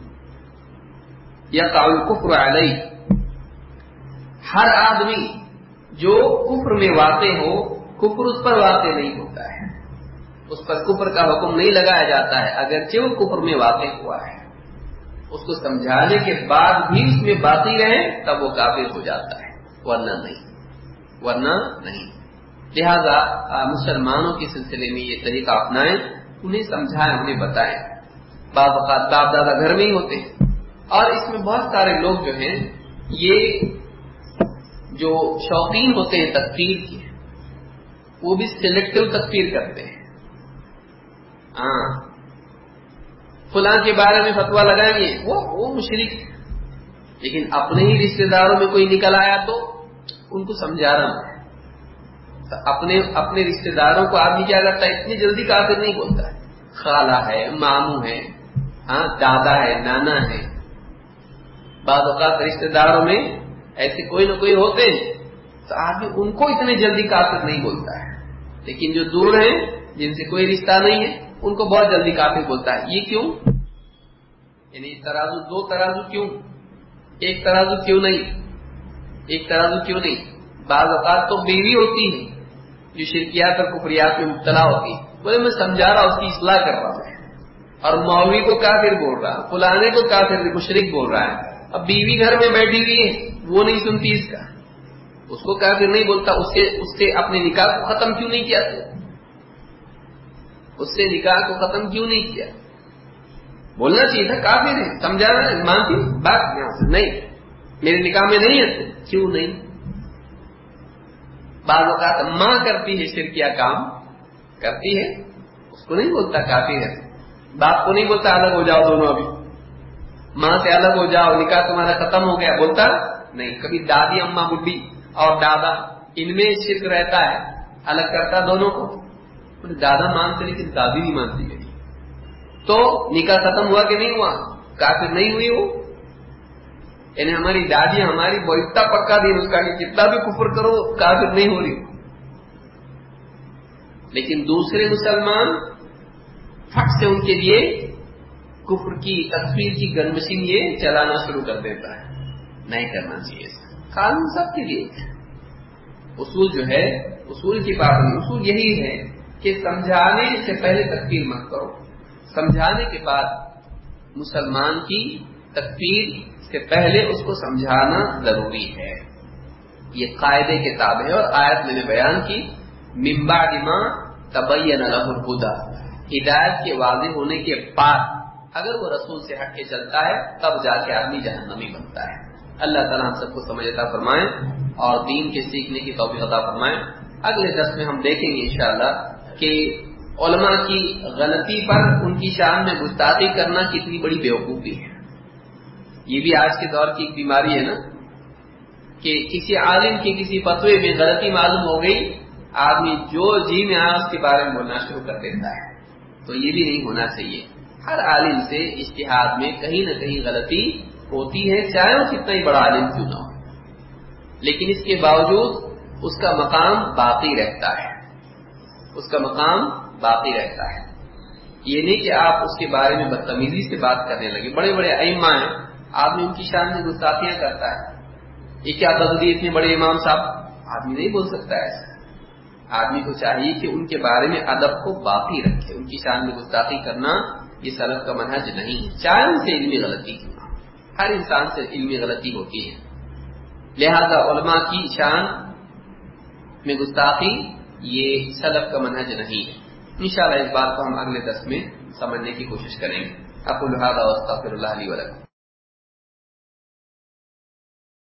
یقع الکفر علیہ. ہر آدمی جو کفر میں واقع ہو کفر اس پر واقع نہیں ہوتا ہے، اس پر کفر کا حکم نہیں لگایا جاتا ہے اگرچہ وہ کفر میں واقع ہوا ہے. اس کو سمجھانے کے بعد بھی اس میں باقی رہے تب وہ کافر ہو جاتا ہے، ورنہ نہیں، ورنہ نہیں. لہذا مسلمانوں کے سلسلے میں یہ طریقہ اپنائیں، انہیں سمجھائیں، انہیں بتائیں. بعض اوقات باپ دادا گھر میں ہی ہوتے ہیں اور اس میں بہت سارے لوگ جو ہیں یہ جو شوقین ہوتے ہیں تکفیر کے، وہ بھی سلیکٹو تکفیر کرتے ہیں. ہاں فلاں کے بارے میں فتویٰ لگائیں گے، وہ وہ مشرک ہے، لیکن اپنے ہی رشتہ داروں میں کوئی نکل آیا تو ان کو سمجھا رہا ہوں. اپنے اپنے رشتہ داروں کو آدمی کیا کرتا ہے؟ اتنی جلدی کافر نہیں بولتا ہے. خالہ ہے، ماموں ہے، ہاں دادا ہے، نانا ہے. بعض اوقات رشتہ داروں میں ایسے کوئی نہ کوئی ہوتے ہیں تو آدمی ان کو اتنے جلدی کافر نہیں بولتا ہے، لیکن جو دور ہیں جن سے کوئی رشتہ نہیں ہے ان کو بہت جلدی کافر بولتا ہے. یہ کیوں؟ یعنی ترازو دو ترازو کیوں؟ ایک ترازو کیوں نہیں؟ ایک ترازو کیوں نہیں؟ بعض اوقات تو بیوی ہوتی ہے جو شرکیات اور کفریات میں مبتلا ہوتی ہے، بولے میں سمجھا رہا اس کی اصلاح کر رہا ہوں، اور مولوی کو کافر بول رہا، فلانے کو کافر مشرک بول رہا ہے. اب بیوی گھر میں بیٹھی ہوئی ہے، وہ نہیں سنتی اس کا، اس کو کافر نہیں بولتا، اس سے اس سے اپنے نکاح کو ختم کیوں نہیں کیا؟ اس سے نکاح کو ختم کیوں نہیں کیا؟ بولنا چاہیے تھا کافر ہے، سمجھانا مانتی بات یہاں سے نہیں، میرے نکاح میں نہیں ہے، کیوں نہیں؟ بعض اوقات ماں کرتی ہے شرکیہ کام کرتی ہے، اس کو نہیں بولتا کافر ہے، باپ کو نہیں بولتا الگ ہو جاؤ دونوں، ابھی ماں سے الگ ہو جاؤ نکاح تمہارا ختم ہو گیا، بولتا نہیں۔ کبھی دادی اماں بڈھی اور دادا ان میں شرک رہتا ہے، الگ کرتا دونوں کو، دادا مانتے لیکن دادی نہیں مانتی گئی، تو نکاح ختم ہوا کہ نہیں ہوا؟ کافر نہیں ہوئی وہ؟ یعنی ہماری دادی ہماری بہتا پکا دین اس کا کہ کتنا بھی کفر کرو کافر نہیں ہو رہی، لیکن دوسرے مسلمان فٹ سے ان کے لیے کفر کی تکفیر کی گن مشین یہ چلانا شروع کر دیتا ہے، نہیں کرنا چاہیے، قانون سب کے لیے۔ اصول جو ہے، اصول کی پابندی، اصول یہی ہے کہ سمجھانے سے پہلے تکفیر مت کرو، سمجھانے کے بعد مسلمان کی تکفیر سے پہلے اس کو سمجھانا ضروری ہے، یہ قاعدے کے تابع ہے۔ اور آیت میں نے بیان کی من بعد ما تبین له الهدى، ہدایت کے واضح ہونے کے بعد اگر وہ رسول سے ہٹ کے چلتا ہے تب جا کے آدمی جہنمی بنتا ہے۔ اللہ تعالیٰ ہم سب کو سمجھ عطا فرمائے اور دین کے سیکھنے کی توفیق عطا فرمائے۔ اگلے درس میں ہم دیکھیں گے انشاءاللہ کہ علماء کی غلطی پر ان کی شان میں گستاخی کرنا کتنی بڑی بیوقوفی ہے۔ یہ بھی آج کے دور کی ایک بیماری ہے نا، کہ کسی عالم کی کسی فتوے میں غلطی معلوم ہو گئی، آدمی جو جی میں آیا اس کے بارے میں بولنا شروع کر دیتا ہے، تو یہ بھی نہیں ہونا چاہیے۔ ہر عالم سے اجتہاد میں کہیں نہ کہیں غلطی ہوتی ہے، چاہے وہ کتنا ہی بڑا عالم کیوں نہ ہو، لیکن اس کے باوجود اس کا مقام باقی رہتا ہے، اس کا مقام باقی رہتا ہے۔ یہ نہیں کہ آپ اس کے بارے میں بدتمیزی سے بات کرنے لگے۔ بڑے بڑے ائمہ ہیں، آدمی ان کی شان میں گستاخیاں کرتا ہے، یہ کیا بدلی اتنے بڑے امام صاحب، آدمی نہیں بول سکتا ایسا۔ آدمی کو چاہیے کہ ان کے بارے میں ادب کو باقی رکھے، ان کی شان میں گستاخی کرنا یہ سلف کا منہج نہیں ہے، چاہے ان سے علمی غلطی کیوں نہ ہو، ہر انسان سے علمی غلطی ہوتی ہے، لہذا علماء کی شان میں گستاخی یہ سلف کا منہج نہیں ہے۔ انشاءاللہ اس بات کو ہم اگلے درس میں سمجھنے کی کوشش کریں گے۔ اقول ھذا واستغفر اللہ لی ولکم۔